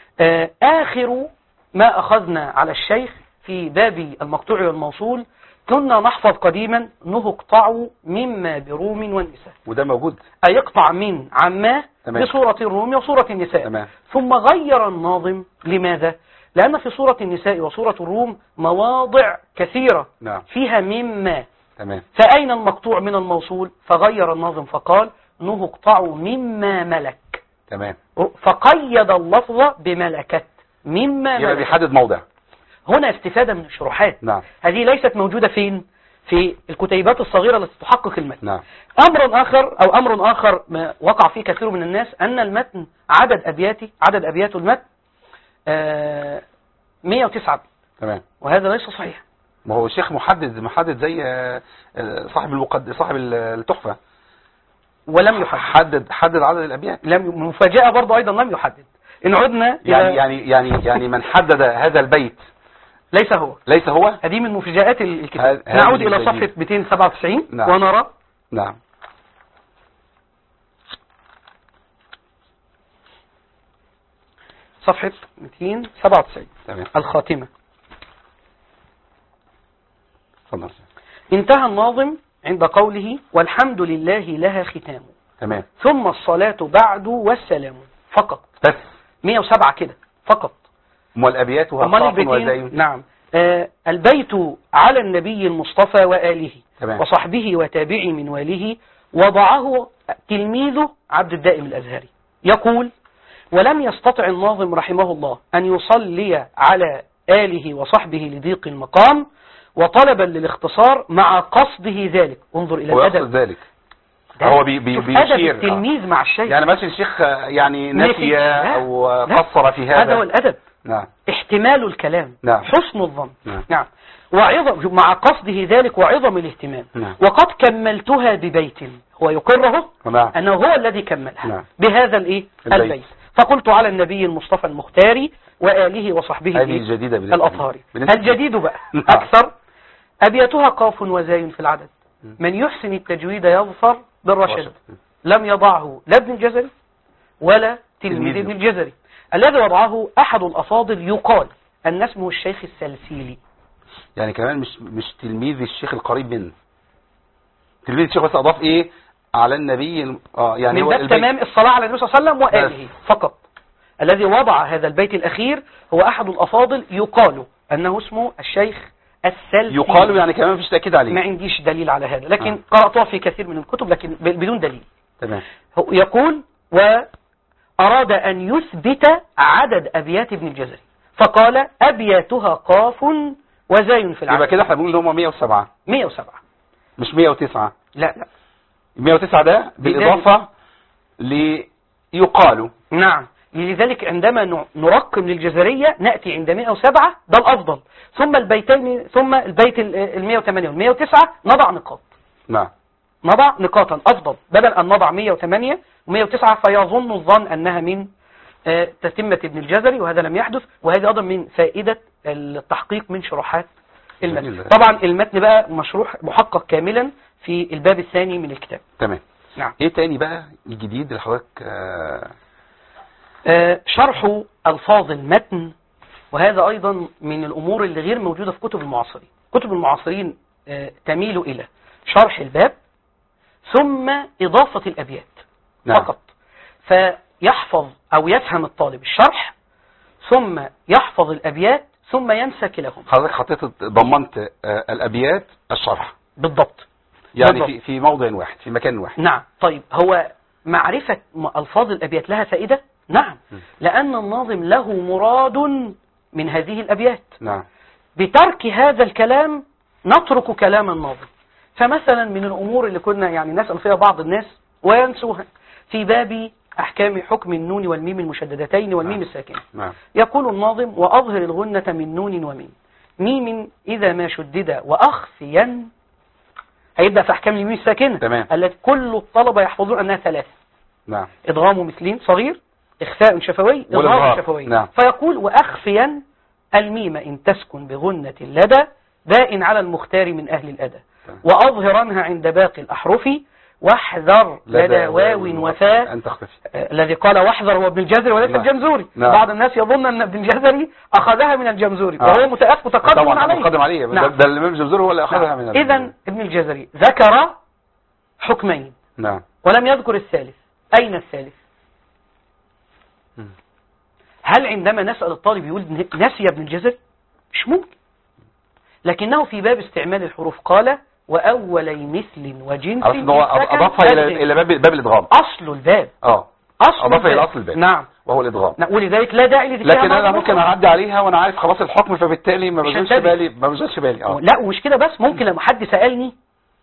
Speaker 3: آخر ما أخذنا على الشيخ في باب المقطوع والموصول كنا نحفظ قديما نهو اقطعوا مما بروم والنساء،
Speaker 2: وده موجود،
Speaker 3: أي يقطع من عما بصورة الروم وصورة النساء.
Speaker 2: تمام. ثم
Speaker 3: غير الناظم. لماذا؟ لأن في صورة النساء وصورة الروم مواضع كثيرة.
Speaker 2: نعم.
Speaker 3: فيها مما.
Speaker 2: تمام.
Speaker 3: فأين المقطوع من الموصول؟ فغير الناظم فقال نهو اقطعوا مما ملك.
Speaker 2: تمام.
Speaker 3: فقيد اللفظ بملكة مما
Speaker 2: يبقى
Speaker 3: ملك.
Speaker 2: بيحدد موضع.
Speaker 3: هنا استفادة من الشروحات.
Speaker 2: نعم.
Speaker 3: هذه ليست موجودة فين؟ في الكتيبات الصغيرة التي تحقق المتن.
Speaker 2: نعم.
Speaker 3: أمر آخر أو أمر آخر ما وقع فيه كثير من الناس أن المتن عدد أبياته عدد أبيات المتن آه مئة وتسعة.
Speaker 2: تمام.
Speaker 3: وهذا ليس صحيح.
Speaker 2: ما هو الشيخ محدد محدد زي صاحب المقد صاحب التحفة،
Speaker 3: ولم يحدد
Speaker 2: حدد حدد عدد الأبيات.
Speaker 3: لم مفاجأة برضه أيضا لم يحدد. إن عدنا
Speaker 2: يعني يعني يعني يعني من حدد هذا البيت
Speaker 3: ليس هو
Speaker 2: ليس هو
Speaker 3: هذه من مفاجآت الكتاب. نعود إلى صفحة مئتين وسبعة وتسعين.
Speaker 2: نعم.
Speaker 3: ونرى.
Speaker 2: نعم.
Speaker 3: صفحة مئتين وسبعة وتسعين.
Speaker 2: تمام.
Speaker 3: الخاتمة.
Speaker 2: تفضل.
Speaker 3: انتهى الناظم عند قوله والحمد لله لها ختام.
Speaker 2: تمام.
Speaker 3: ثم الصلاة بعد والسلام. فقط.
Speaker 2: بس
Speaker 3: مئة وسبعة كده فقط.
Speaker 2: امال ابياتها صاف وزين.
Speaker 3: نعم. آه البيت على النبي المصطفى وآله.
Speaker 2: تمام.
Speaker 3: وصحبه وتابعي من واله. وضعه تلميذه عبد الدائم الأزهري يقول ولم يستطع الناظم رحمه الله أن يصلي على آله وصحبه لضيق المقام وطلبا للاختصار مع قصده ذلك. انظر إلى الأدب
Speaker 2: ذلك. هو بي بي بيشير
Speaker 3: التلميذ مع الشيخ.
Speaker 2: يعني مثلا الشيخ يعني نسي أو قصر في هذا.
Speaker 3: هذا هو الأدب.
Speaker 2: نعم.
Speaker 3: احتمال الكلام،
Speaker 2: نعم.
Speaker 3: حسن الظن،
Speaker 2: نعم.
Speaker 3: نعم. وعظم مع قصده ذلك وعظم الاهتمام.
Speaker 2: نعم.
Speaker 3: وقد كملتها ببيت، هو يقره
Speaker 2: نعم.
Speaker 3: أنه هو الذي كملها.
Speaker 2: نعم.
Speaker 3: بهذا الإيه؟
Speaker 2: البيت.
Speaker 3: البيت. فقلت على النبي المصطفى المختاري وآله وصحبه
Speaker 2: هذه الجديدة بالنسبة
Speaker 3: الأطهار.
Speaker 2: بالنسبة
Speaker 3: الجديد بقى
Speaker 2: نعم.
Speaker 3: أكثر. أبياتها قاف وزاي في العدد، من يحسن التجويد يظفر بالرشد،
Speaker 2: رشد.
Speaker 3: لم يضعه لا ابن الجزري ولا تلميذ
Speaker 2: تلميذه.
Speaker 3: ابن الجزري، الذي وضعه أحد الأفاضل يقال أن اسمه الشيخ السلسيلي.
Speaker 2: يعني كمان مش مش تلميذ الشيخ القريب منه، تلميذ الشيخ بس أضاف إيه على النبي. اه يعني
Speaker 3: من
Speaker 2: هو
Speaker 3: باب
Speaker 2: البيت.
Speaker 3: تمام الصلاة على النبي صلى الله عليه وسلم وآله فقط. الذي وضع هذا البيت الأخير هو أحد الأفاضل يقال أنه اسمه الشيخ السلسيلي.
Speaker 2: يقال يعني كمان مفيش تأكيد عليه.
Speaker 3: ما عنديش دليل على هذا، لكن
Speaker 2: آه.
Speaker 3: قرأتها في كثير من الكتب لكن ب- بدون دليل.
Speaker 2: تمام.
Speaker 3: هو يقول وأراد أن يثبت عدد أبيات ابن الجزري فقال أبياتها قاف وزاي في العدد.
Speaker 2: يبقى كده احنا بنقول ان هم مئة وسبعة
Speaker 3: مئة وسبعة.
Speaker 2: مش مئة وتسعة.
Speaker 3: لا لا
Speaker 2: مئة وتسعة ده بالإضافة ليقالوا.
Speaker 3: نعم. لذلك عندما ن- نرقم للجزرية نأتي عند مئة وسبعة ده الأفضل، ثم البيتين ثم البيت ال مئة وثمانية وال مئة وتسعة نضع نقاط.
Speaker 2: نعم.
Speaker 3: نضع نقاطا أفضل بدل أن نضع مئة وثمانية ومئة وتسعة فيظن الظن أنها من آه، تتمة ابن الجزري، وهذا لم يحدث. وهذا أيضا من فائدة التحقيق من شروحات المتن.
Speaker 2: جميل.
Speaker 3: طبعا المتن بقى مشروح محقق كاملا في الباب الثاني من الكتاب.
Speaker 2: تمام.
Speaker 3: نعم.
Speaker 2: ايه تاني بقى الجديد اللي حضرتك آه
Speaker 3: آه، شرح ألفاظ المتن، وهذا أيضا من الأمور اللي غير موجودة في كتب المعاصرين. كتب المعاصرين آه، تميل إلى شرح الباب ثم إضافة الأبيات
Speaker 2: نعم.
Speaker 3: فقط، فيحفظ أو يفهم الطالب الشرح ثم يحفظ الأبيات ثم ينسى كلاهما.
Speaker 2: حضرتك حطيت ضمنت آه الأبيات الشرح
Speaker 3: بالضبط.
Speaker 2: يعني
Speaker 3: بالضبط.
Speaker 2: في في موضع واحد في مكان واحد.
Speaker 3: نعم. طيب هو معرفة م- ألفاظ الأبيات لها فائدة؟ نعم،
Speaker 2: م.
Speaker 3: لأن الناظم له مراد من هذه الأبيات.
Speaker 2: نعم.
Speaker 3: بترك هذا الكلام نترك كلام الناظم. فمثلا من الأمور اللي كنا يعني نسأل فيها بعض الناس وينسوها في باب أحكام حكم النون والميم المشددتين والميم
Speaker 2: نعم.
Speaker 3: الساكنة،
Speaker 2: نعم.
Speaker 3: يقول الناظم وأظهر الغنة من نون وميم، ميم إذا ما شدد وأخفيا، هيبدأ في أحكام الميم الساكنة
Speaker 2: تمام.
Speaker 3: التي كل الطلبة يحفظون أنها ثلاث:
Speaker 2: نعم.
Speaker 3: إدغام مثلين صغير، إخفاء شفوي، إظهار
Speaker 2: والإظهار.
Speaker 3: شفوي.
Speaker 2: نعم.
Speaker 3: فيقول وأخفيا الميم إن تسكن بغنة لدى باء على المختار من أهل الأدى،
Speaker 2: تمام.
Speaker 3: وأظهرنها عند باقي الأحرف واحذر لدى واو وفاء.
Speaker 2: أن تختفي.
Speaker 3: آه، الذي قال واحذر هو ابن الجزري وليس
Speaker 2: نعم.
Speaker 3: الجمزوري.
Speaker 2: نعم.
Speaker 3: بعض الناس يظن أن ابن الجزري أخذها من الجمزوري
Speaker 2: آه.
Speaker 3: وهو متأف متقدم
Speaker 2: طبعا
Speaker 3: عليه.
Speaker 2: متقدم عليه.
Speaker 3: نعم.
Speaker 2: ده, ده الإمام الجمزوري هو اللي أخذها من
Speaker 3: إذا ابن الجزري ذكر حكمين
Speaker 2: نعم.
Speaker 3: ولم يذكر الثالث. أين الثالث؟
Speaker 2: م.
Speaker 3: هل عندما نسأل الطالب يقول نسي ابن الجزري؟ مش ممكن. لكنه في باب استعمال الحروف قال وأولي مثل وجنس
Speaker 2: عرفت ان هو
Speaker 3: سكن
Speaker 2: اضافها الى
Speaker 3: أدغم.
Speaker 2: الى باب باب الادغام.
Speaker 3: أصل الباب.
Speaker 2: اه
Speaker 3: أصل
Speaker 2: اضافها الى
Speaker 3: الباب.
Speaker 2: اصل الباب.
Speaker 3: نعم.
Speaker 2: وهو الادغام.
Speaker 3: نعم. ولذلك لا داعي لذكرها
Speaker 2: لكن انا
Speaker 3: مرة
Speaker 2: ممكن
Speaker 3: أخرى.
Speaker 2: اعدي عليها وانا عارف خلاص الحكم، فبالتالي ما
Speaker 3: مش
Speaker 2: بشغلش
Speaker 3: هنتبه.
Speaker 2: بالي ما بشغلش بالي اه
Speaker 3: لا ومش كده بس، ممكن لما حد سألني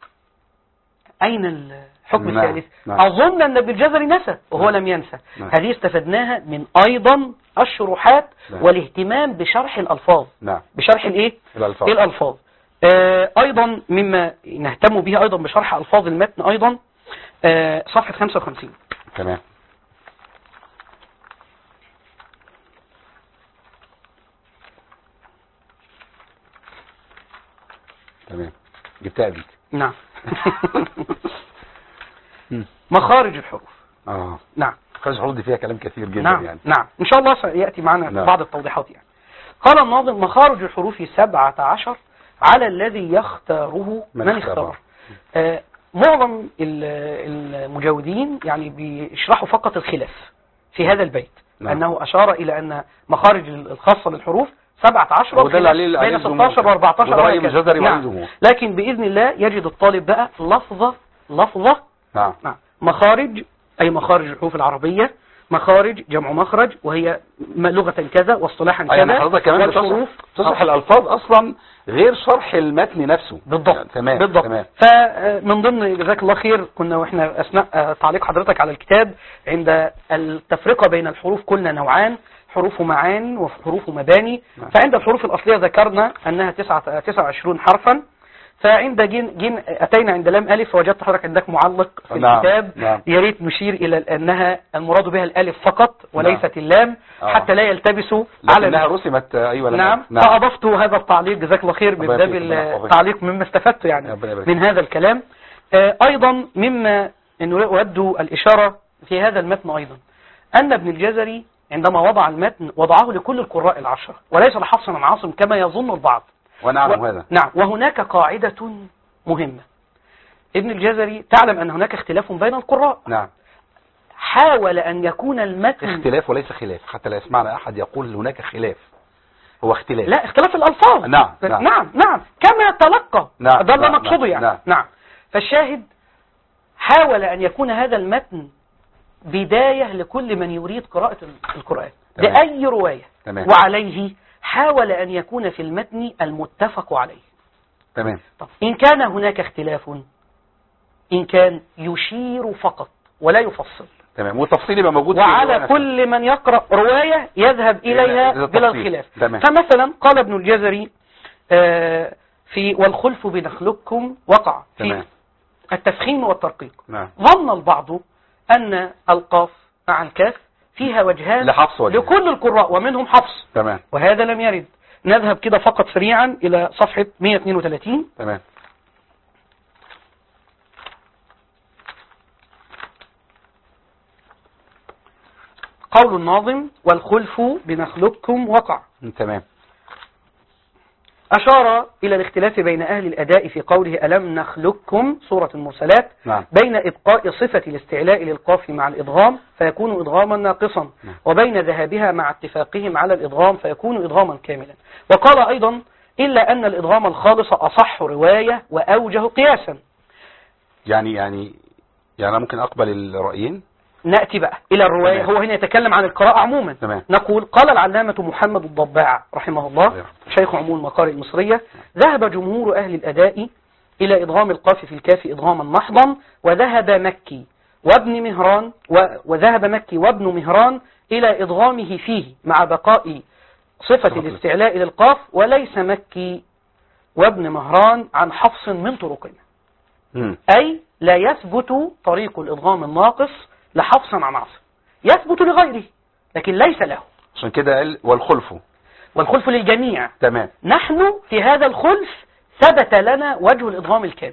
Speaker 3: أين الحكم
Speaker 2: نعم.
Speaker 3: الثالث
Speaker 2: نعم.
Speaker 3: أظن أن ابن الجزري نسى وهو
Speaker 2: نعم.
Speaker 3: لم ينسى.
Speaker 2: نعم.
Speaker 3: هذه استفدناها من أيضا الشروحات
Speaker 2: نعم.
Speaker 3: والاهتمام بشرح الألفاظ.
Speaker 2: نعم.
Speaker 3: بشرح الإيه؟
Speaker 2: الالفاظ.
Speaker 3: الألفاظ. آه أيضا مما نهتم به أيضا بشرح ألفاظ المتن أيضا آه صفحة خمسة وخمسين.
Speaker 2: تمام. تمام. جبتها بيك.
Speaker 3: نعم.
Speaker 2: مم.
Speaker 3: مخارج الحروف.
Speaker 2: اه
Speaker 3: نعم.
Speaker 2: خرج الحروف دي فيها كلام كثير جدا
Speaker 3: نعم.
Speaker 2: يعني.
Speaker 3: نعم إن شاء الله سيأتي معنا
Speaker 2: نعم.
Speaker 3: بعض التوضيحات يعني. قال الناظم مخارج الحروف سبعة عشر على الذي يختاره
Speaker 2: من
Speaker 3: من
Speaker 2: اختاره.
Speaker 3: اختاره. آه معظم ال- المجودين يعني بيشرحوا فقط الخلاف في هذا البيت.
Speaker 2: نعم.
Speaker 3: أنه أشار إلى أن مخارج الخاصة للحروف سبعة عشر
Speaker 2: وده اللي عليه عليه
Speaker 3: بين
Speaker 2: الجمهور.
Speaker 3: ستاشر و أربعتاشر
Speaker 2: وده رأي
Speaker 3: وهكذا.
Speaker 2: الجزري وعليه
Speaker 3: نعم.
Speaker 2: الجمهور.
Speaker 3: لكن بإذن الله يجد الطالب بقى لفظة لفظة
Speaker 2: نعم.
Speaker 3: نعم. مخارج أي مخارج الحروف العربية، مخارج جمع مخرج وهي م- لغة كذا واصطلاحا كذا.
Speaker 2: يعني حضرتك كمان
Speaker 3: والحروف
Speaker 2: تصلح الالفاظ اصلا غير شرح المتن نفسه.
Speaker 3: بالضبط.
Speaker 2: يعني تمام.
Speaker 3: بالضبط.
Speaker 2: تمام.
Speaker 3: فمن ضمن جزاك الله خير كنا واحنا اثناء تعليق حضرتك على الكتاب عند التفرقة بين الحروف قلنا نوعان: حروف معاني وحروف مباني.
Speaker 2: نعم.
Speaker 3: فعند الحروف الأصلية ذكرنا أنها تسعة تسعة وعشرين حرفا. فعند جن, جن أتينا عند لام ألف فوجدت حضرتك عندك معلق في
Speaker 2: نعم.
Speaker 3: الكتاب.
Speaker 2: نعم.
Speaker 3: يا ريت نشير إلى أنها المراد بها الألف فقط وليست اللام
Speaker 2: آه.
Speaker 3: حتى لا يلتبسوا
Speaker 2: على
Speaker 3: على
Speaker 2: انها رسمت. ايوه
Speaker 3: نعم.
Speaker 2: نعم.
Speaker 3: فأضفت هذا التعليق جزاك الله خير
Speaker 2: ربنا
Speaker 3: بباب
Speaker 2: يبارك فيك.
Speaker 3: التعليق مما استفدت يعني
Speaker 2: ربنا يبارك
Speaker 3: من هذا الكلام. آه، أيضا مما أنه أود الإشارة في هذا المتن أيضا أن ابن الجزري عندما وضع المتن وضعه لكل القراء العشرة وليس لحفص عن عاصم كما يظن البعض.
Speaker 2: وانا اعلم
Speaker 3: و...
Speaker 2: هذا.
Speaker 3: نعم. وهناك قاعدة مهمة. ابن الجزري تعلم أن هناك اختلاف بين القراء.
Speaker 2: نعم.
Speaker 3: حاول أن يكون المتن
Speaker 2: اختلاف وليس خلاف، حتى لا يسمعنا أحد يقول هناك خلاف، هو اختلاف.
Speaker 3: لا، اختلاف الألفاظ.
Speaker 2: نعم نعم
Speaker 3: نعم, نعم. كما تلقى.
Speaker 2: نعم.
Speaker 3: ده اللي
Speaker 2: نعم.
Speaker 3: مقصوده يعني.
Speaker 2: نعم.
Speaker 3: نعم. فالشاهد حاول أن يكون هذا المتن بداية لكل من يريد قراءة القرآن لأي رواية.
Speaker 2: تمام.
Speaker 3: وعليه حاول أن يكون في المتن المتفق عليه.
Speaker 2: تمام.
Speaker 3: طب إن كان هناك اختلاف، إن كان يشير فقط ولا يفصل.
Speaker 2: تمام. والتفصيل يبقى موجود.
Speaker 3: وعلى كل من يقرأ رواية يذهب إليها بلا الخلاف.
Speaker 2: تمام.
Speaker 3: فمثلا قال ابن الجزري آه في والخلف بنخلقكم وقع في
Speaker 2: تمام.
Speaker 3: التفخيم والترقيق.
Speaker 2: نعم.
Speaker 3: ظن البعض أن القاف مع الكاف فيها وجهان
Speaker 2: لحفص وجهان
Speaker 3: لكل القراء ومنهم حفص.
Speaker 2: تمام.
Speaker 3: وهذا لم يرد. نذهب كده فقط سريعا إلى صفحة مئة واثنين وثلاثين.
Speaker 2: تمام.
Speaker 3: قول الناظم والخلف بنخلقكم وقع.
Speaker 2: تمام.
Speaker 3: أشار إلى الاختلاف بين أهل الأداء في قوله ألم نخلقكم سورة المرسلات.
Speaker 2: نعم.
Speaker 3: بين إبقاء صفة الاستعلاء للقاف مع الإدغام فيكون إدغاما ناقصا.
Speaker 2: نعم.
Speaker 3: وبين ذهابها مع اتفاقهم على الإدغام فيكون إدغاما كاملا. وقال أيضا إلا أن الإدغام الخالص أصح رواية وأوجه قياسا.
Speaker 2: يعني يعني يعني أنا ممكن أقبل الرأيين.
Speaker 3: نأتي بقى إلى الرواية.
Speaker 2: تمام.
Speaker 3: هو هنا يتكلم عن القراءة عموما.
Speaker 2: تمام.
Speaker 3: نقول قال العلامة محمد الضباع رحمه الله شيخ عموم المقارئ المصرية ذهب جمهور أهل الأداء إلى إدغام القاف في الكاف إدغاما محضا وذهب مكي وابن مهران و... وذهب مكي وابن مهران إلى إدغامه فيه مع بقاء صفة الاستعلاء للقاف وليس مكي وابن مهران عن حفص من طرقنا.
Speaker 2: مم.
Speaker 3: أي لا يثبت طريق الإدغام الناقص لحفص عن عاصم، يثبت لغيره لكن ليس له.
Speaker 2: عشان كده قال والخلف.
Speaker 3: والخلف للجميع.
Speaker 2: تمام.
Speaker 3: نحن في هذا الخلف ثبت لنا وجه الإدغام الكامل.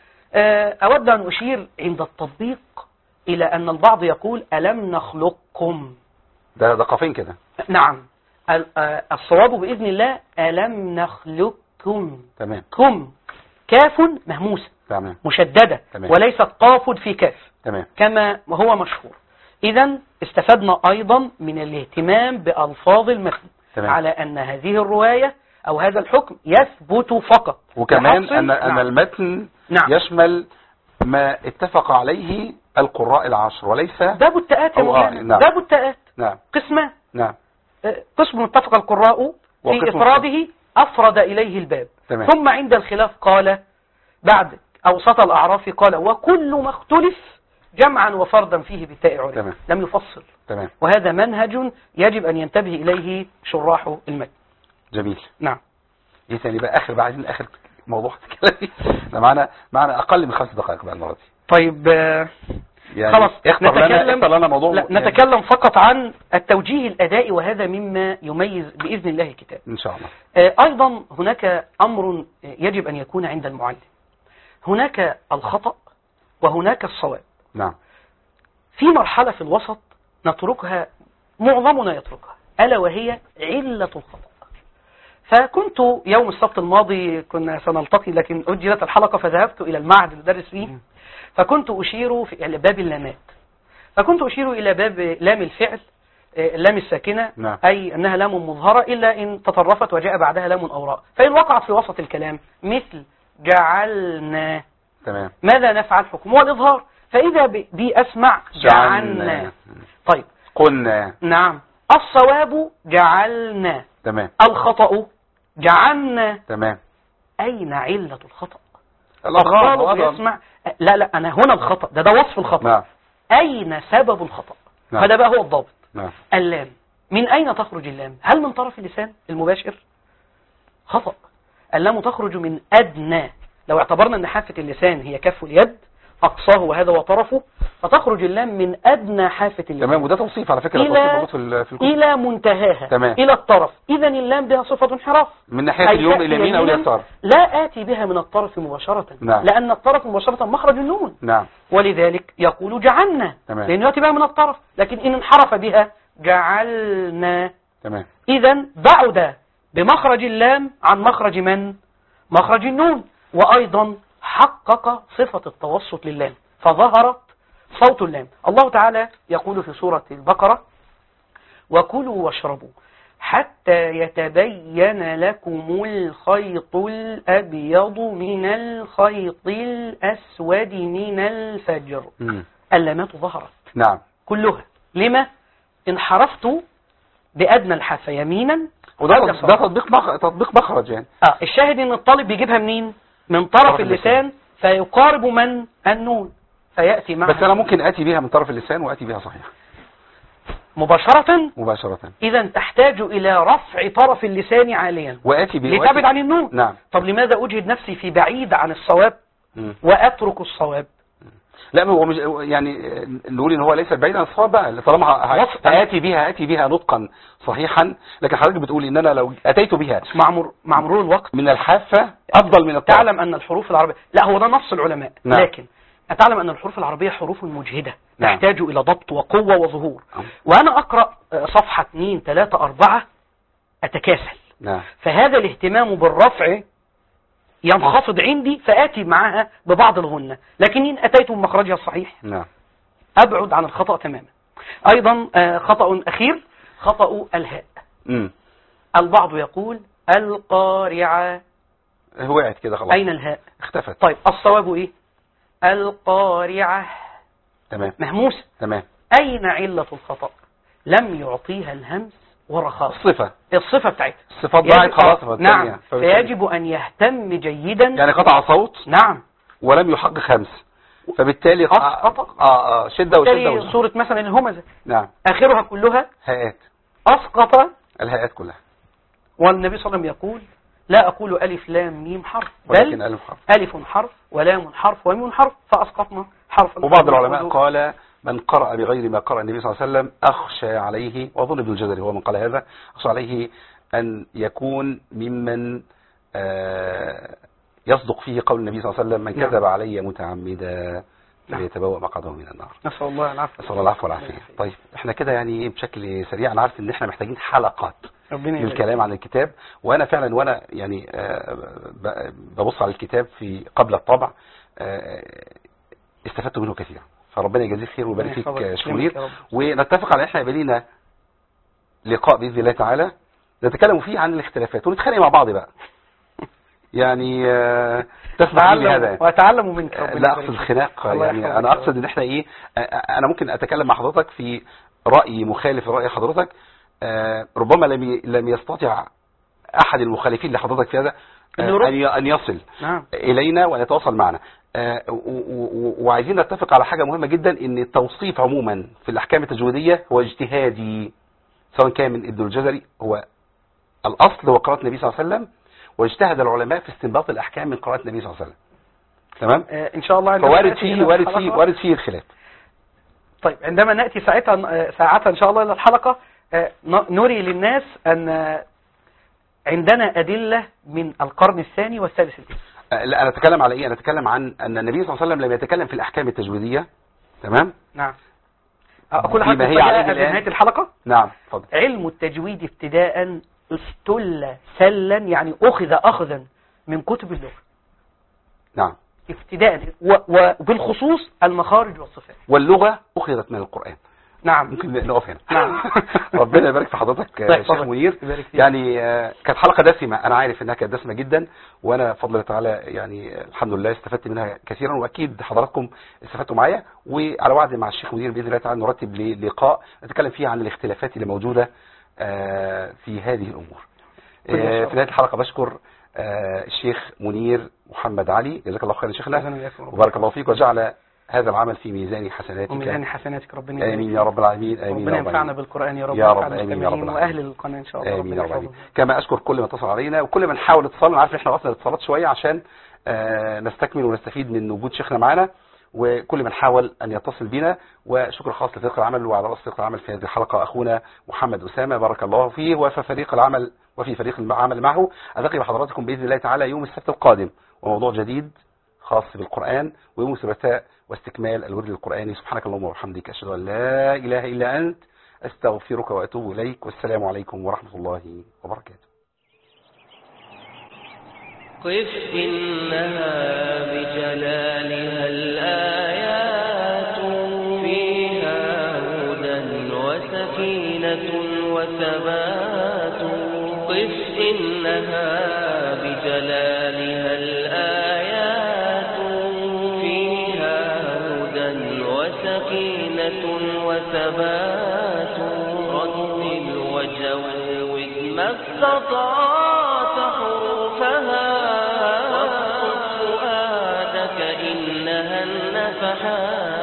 Speaker 3: أود أن أشير عند التطبيق إلى أن البعض يقول ألم نخلقكم.
Speaker 2: ده ده قافين كده.
Speaker 3: نعم. الصواب بإذن الله ألم نخلقكم.
Speaker 2: تمام.
Speaker 3: كم كاف مهموسة.
Speaker 2: تمام.
Speaker 3: مشددة.
Speaker 2: تمام.
Speaker 3: وليست قاف في كاف.
Speaker 2: تمام.
Speaker 3: كما هو مشهور. إذن استفدنا أيضا من الاهتمام بألفاظ المتن.
Speaker 2: تمام.
Speaker 3: على أن هذه الرواية أو هذا الحكم يثبت فقط.
Speaker 2: وكمان أن,
Speaker 3: نعم.
Speaker 2: أن المتن
Speaker 3: نعم.
Speaker 2: يشمل ما اتفق عليه القراء العشر وليس
Speaker 3: ده بالتآت يا مولانا.
Speaker 2: نعم.
Speaker 3: ده بالتآت.
Speaker 2: نعم.
Speaker 3: قسمان.
Speaker 2: نعم.
Speaker 3: قسم اتفق القراء في إفراده أفرد إليه الباب.
Speaker 2: تمام.
Speaker 3: ثم عند الخلاف قال بعد أوسط الأعراف قال وكل ما اختلف جمعا وفردا فيه بالتاء عرف. لم يفصل.
Speaker 2: تمام.
Speaker 3: وهذا منهج يجب أن ينتبه إليه شراح المتن.
Speaker 2: جميل.
Speaker 3: نعم.
Speaker 2: ايه ثاني بقى اخر بقى عايزين اخر موضوع كلامي. ده معانا معانا اقل من خمس دقائق بقى المره دي.
Speaker 3: طيب
Speaker 2: يعني
Speaker 3: خلاص
Speaker 2: نتكلم لنا موضوع
Speaker 3: لا
Speaker 2: يعني
Speaker 3: نتكلم فقط عن التوجيه الأدائي وهذا مما يميز بإذن الله الكتاب
Speaker 2: ان شاء الله.
Speaker 3: أيضا هناك أمر يجب أن يكون عند المعلم. هناك الخطأ وهناك الصواب.
Speaker 2: نعم.
Speaker 3: في مرحلة في الوسط نتركها معظمنا يتركها ألا وهي علة الخطأ. فكنت يوم السبت الماضي كنا سنلتقي لكن أجلت الحلقة فذهبت إلى المعهد لدرس فيه فكنت أشير في باب اللامات فكنت أشير إلى باب لام الفعل اللام الساكنة.
Speaker 2: نعم.
Speaker 3: أي أنها لام مظهرة إلا إن تطرفت وجاء بعدها لام أو راء فإن وقعت في وسط الكلام مثل جعلنا.
Speaker 2: تمام.
Speaker 3: ماذا نفعل؟ حكم والإظهار. فإذا بي أسمع جعلنا. طيب
Speaker 2: قلنا.
Speaker 3: نعم. الصواب جعلنا.
Speaker 2: تمام.
Speaker 3: الخطأ جعلنا.
Speaker 2: تمام.
Speaker 3: أين علة الخطأ؟
Speaker 2: الأخطاء
Speaker 3: يسمع لا لا أنا هنا الخطأ ده ده وصف الخطأ.
Speaker 2: نعم.
Speaker 3: أين سبب الخطأ؟
Speaker 2: نعم.
Speaker 3: هذا بقى هو الضابط.
Speaker 2: نعم.
Speaker 3: اللام من أين تخرج اللام؟ هل من طرف اللسان المباشر؟ خطأ. اللام تخرج من أدنى. لو اعتبرنا أن حافة اللسان هي كف اليد أقصاه وهذا وطرفه، فتخرج اللام من أدنى حافة اللسان.
Speaker 2: تمام. وده توصيف على فكرة، توصيف موجود في ال- في الكتب.
Speaker 3: إلى منتهاها. تمام. إلى الطرف. إذا اللام بها صفة انحراف
Speaker 2: من ناحية اليوم إلى اليمين أو اليسار.
Speaker 3: لا آتي بها من الطرف مباشرة.
Speaker 2: نعم.
Speaker 3: لأن الطرف مباشرة مخرج النون.
Speaker 2: نعم.
Speaker 3: ولذلك يقول جعلنا.
Speaker 2: تمام.
Speaker 3: لأنه يأتي بها من الطرف، لكن إن انحرف بها جعلنا.
Speaker 2: تمام.
Speaker 3: إذا بعد بمخرج اللام عن مخرج من؟ مخرج النون. وأيضا حقق صفة التوسط للام فظهرت صوت اللام. الله تعالى يقول في سورة البقرة: وكلوا واشربوا حتى يتبين لكم الخيط الأبيض من الخيط الأسود من الفجر.
Speaker 2: مم.
Speaker 3: اللامات ظهرت.
Speaker 2: نعم.
Speaker 3: كلها. لما؟ انحرفت بأدنى الحافة يمينا.
Speaker 2: وده ده تطبيق مخ... تطبيق مخرج يعني.
Speaker 3: اه الشاهد ان الطالب بيجيبها منين؟ من طرف, طرف اللسان, اللسان فيقارب من؟ النون، فيأتي معها.
Speaker 2: بس انا ممكن اتي بها من طرف اللسان واتي بها صحيح
Speaker 3: مباشرة.
Speaker 2: مباشرة.
Speaker 3: اذا تحتاج الى رفع طرف اللسان عاليا
Speaker 2: واتي بها
Speaker 3: لتبعد عن النون.
Speaker 2: نعم.
Speaker 3: طب لماذا اجهد نفسي في بعيد عن الصواب م. واترك الصواب؟
Speaker 2: لا هو مش يعني نقول ان هو ليس بعيد عن الصواب بقى، طالما هاتي بها هاتي بها نطقا صحيحا. لكن حضرتك بتقول ان انا لو اتيت بها
Speaker 3: مع مر... مع مرور الوقت
Speaker 2: من الحافه افضل من الطرف.
Speaker 3: تعلم ان الحروف العربيه، لا هو ده نص العلماء.
Speaker 2: نعم.
Speaker 3: لكن أتعلم أن الحروف العربية حروف مجهدة.
Speaker 2: نعم.
Speaker 3: تحتاج إلى ضبط وقوة وظهور.
Speaker 2: نعم.
Speaker 3: وأنا أقرأ صفحة اثنين ثلاثة أربعة أتكاسل.
Speaker 2: نعم.
Speaker 3: فهذا الاهتمام بالرفع ينخفض عندي فآتي معها ببعض الغنة، لكن إن أتيت بمخرجها الصحيح
Speaker 2: نعم.
Speaker 3: أبعد عن الخطأ تماما. أيضا خطأ أخير خطأ الهاء.
Speaker 2: م.
Speaker 3: البعض يقول القارعة
Speaker 2: وقعت كده خلاص.
Speaker 3: أين الهاء؟
Speaker 2: اختفت.
Speaker 3: طيب الصواب إيه؟ القارعة.
Speaker 2: تمام.
Speaker 3: مهموسة.
Speaker 2: تمام.
Speaker 3: أين علة الخطأ؟ لم يعطيها الهمس ورخاء.
Speaker 2: الصفة
Speaker 3: الصفة بتاعتها
Speaker 2: الصفات ضاعت خلاص.
Speaker 3: نعم. فيجب أن يهتم جيدا.
Speaker 2: يعني قطع صوت.
Speaker 3: نعم.
Speaker 2: ولم يحقق خمس، فبالتالي
Speaker 3: أسقط.
Speaker 2: آه آه شدة وشدة وشدة.
Speaker 3: صورة مثلا الهمزة.
Speaker 2: نعم.
Speaker 3: آخرها كلها
Speaker 2: هاءات.
Speaker 3: أسقط
Speaker 2: الهاءات كلها.
Speaker 3: والنبي صلى الله عليه وسلم يقول لا أقول ألف لام ميم حرف، بل
Speaker 2: ألف حرف.
Speaker 3: ألف حرف ولام حرف وميم حرف، فأسقطنا حرفا.
Speaker 2: وبعض العلماء قال من قرأ بغير ما قرأ النبي صلى الله عليه وسلم أخشى عليه، وأظن ابن الجزري هو من قال هذا، أخشى عليه أن يكون ممن آه يصدق فيه قول النبي صلى الله عليه وسلم من كذب علي متعمدا فليتبوأ مقعده من النار.
Speaker 3: نسأل الله العافية.
Speaker 2: نسأل الله العفو والعافية. طيب احنا كده يعني بشكل سريع، انا عارف ان احنا محتاجين حلقات للكلام عن الكتاب، وانا فعلا وانا يعني ببص على الكتاب في قبل الطبع استفدت منه كثيرا، فربنا يجزيك خير ويبارك فيك شكرا. ونتفق على احنا يبقى لنا لقاء باذن الله تعالى نتكلم فيه عن الاختلافات ونتخانق مع بعض بقى. يعني تسمع لي هذا
Speaker 3: واتعلم منك.
Speaker 2: لا اقصد الخناق، يعني انا اقصد ان احنا ايه، انا ممكن اتكلم مع حضرتك في راي مخالف لراي حضرتك، ربما لم لم يستطع احد المخالفين لحضرتك في هذا ان يصل
Speaker 3: نعم.
Speaker 2: الينا وان يتواصل معنا، وعايزين نتفق على حاجه مهمه جدا، ان التوصيف عموما في الاحكام التجويديه هو اجتهادي، سواء كان من ابن الجزري هو الاصل هو قراءه النبي صلى الله عليه وسلم، واجتهد العلماء في استنباط الاحكام من قراءه النبي صلى الله عليه وسلم. تمام.
Speaker 3: آه ان شاء الله.
Speaker 2: فوارد فيه وارد فيه وارد فيه الخلاف.
Speaker 3: طيب عندما ناتي ساعتها ساعتها ان شاء الله الى الحلقه آه نري للناس ان عندنا ادله من القرن الثاني والثالث الهجري.
Speaker 2: آه لا انا اتكلم على ايه؟ انا اتكلم عن ان النبي صلى الله عليه وسلم لم يتكلم في الاحكام التجويديه. تمام.
Speaker 3: نعم. اقول حاجه في نهايه الحلقه.
Speaker 2: نعم اتفضل.
Speaker 3: علم التجويد ابتداء استل سلا، يعني أخذ أخذا من كتب اللغة.
Speaker 2: نعم.
Speaker 3: ابتداء وبالخصوص المخارج والصفات.
Speaker 2: واللغة أخذت من القرآن.
Speaker 3: نعم.
Speaker 2: ممكن نقف هنا.
Speaker 3: نعم.
Speaker 2: ربنا يبارك في حضرتك شيخ منير. يعني كانت حلقة دسمة، أنا عارف إنها كانت دسمة جدا، وأنا بفضل الله تعالى يعني الحمد لله استفدت منها كثيرا، وأكيد حضراتكم استفدتوا معايا، وعلى وعد مع الشيخ منير بإذن الله تعالى نرتب لقاء نتكلم فيه عن الاختلافات اللي موجودة في هذه الأمور. في نهاية الحلقة بشكر الشيخ منير محمد علي، جزاك الله خيرا شيخنا، وبارك الله فيك، وجعل هذا العمل في ميزان حسناتك
Speaker 3: وميزان حسناتك ربنا يبارك
Speaker 2: آمين
Speaker 3: فيك.
Speaker 2: يا رب العالمين. آمين
Speaker 3: ربنا
Speaker 2: يا رب
Speaker 3: ينفعنا
Speaker 2: العالمين.
Speaker 3: بالقرآن يا رب،
Speaker 2: يا رب
Speaker 3: وينفع
Speaker 2: آمين يا رب
Speaker 3: المستمعين
Speaker 2: العالمين.
Speaker 3: وأهل القناة إن شاء الله.
Speaker 2: آمين
Speaker 3: ربنا
Speaker 2: يا رب العالمين.
Speaker 3: يحفظهم.
Speaker 2: كما أشكر كل من اتصل علينا وكل من حاول اتصال. أنا عارف إن إحنا وصلنا الاتصالات شوية عشان آه نستكمل ونستفيد من وجود شيخنا معنا، وكل من حاول أن يتصل بنا. وشكر خاص لفريق العمل وعلى رأس فريق العمل في هذه الحلقة أخونا محمد أسامة بارك الله فيه، وفي فريق العمل وفي فريق العمل معه. ألتقي بحضراتكم بإذن الله تعالى يوم السبت القادم وموضوع جديد خاص بالقرآن، ويوم الثلاثاء واستكمال الورد القرآني. سبحانك اللهم وبحمدك، أشهد أن لا إله إلا أنت، أستغفرك وأتوب إليك، والسلام عليكم ورحمة الله وبركاته.
Speaker 1: قف إنها بجلالها الآيات فيها هدى وسكينة وثبات. قف إنها بجلالها الآيات فيها هدى وسكينة وثبات. رتل وجود ما استطعت حروفها، واصف فؤادك إنها النفحات.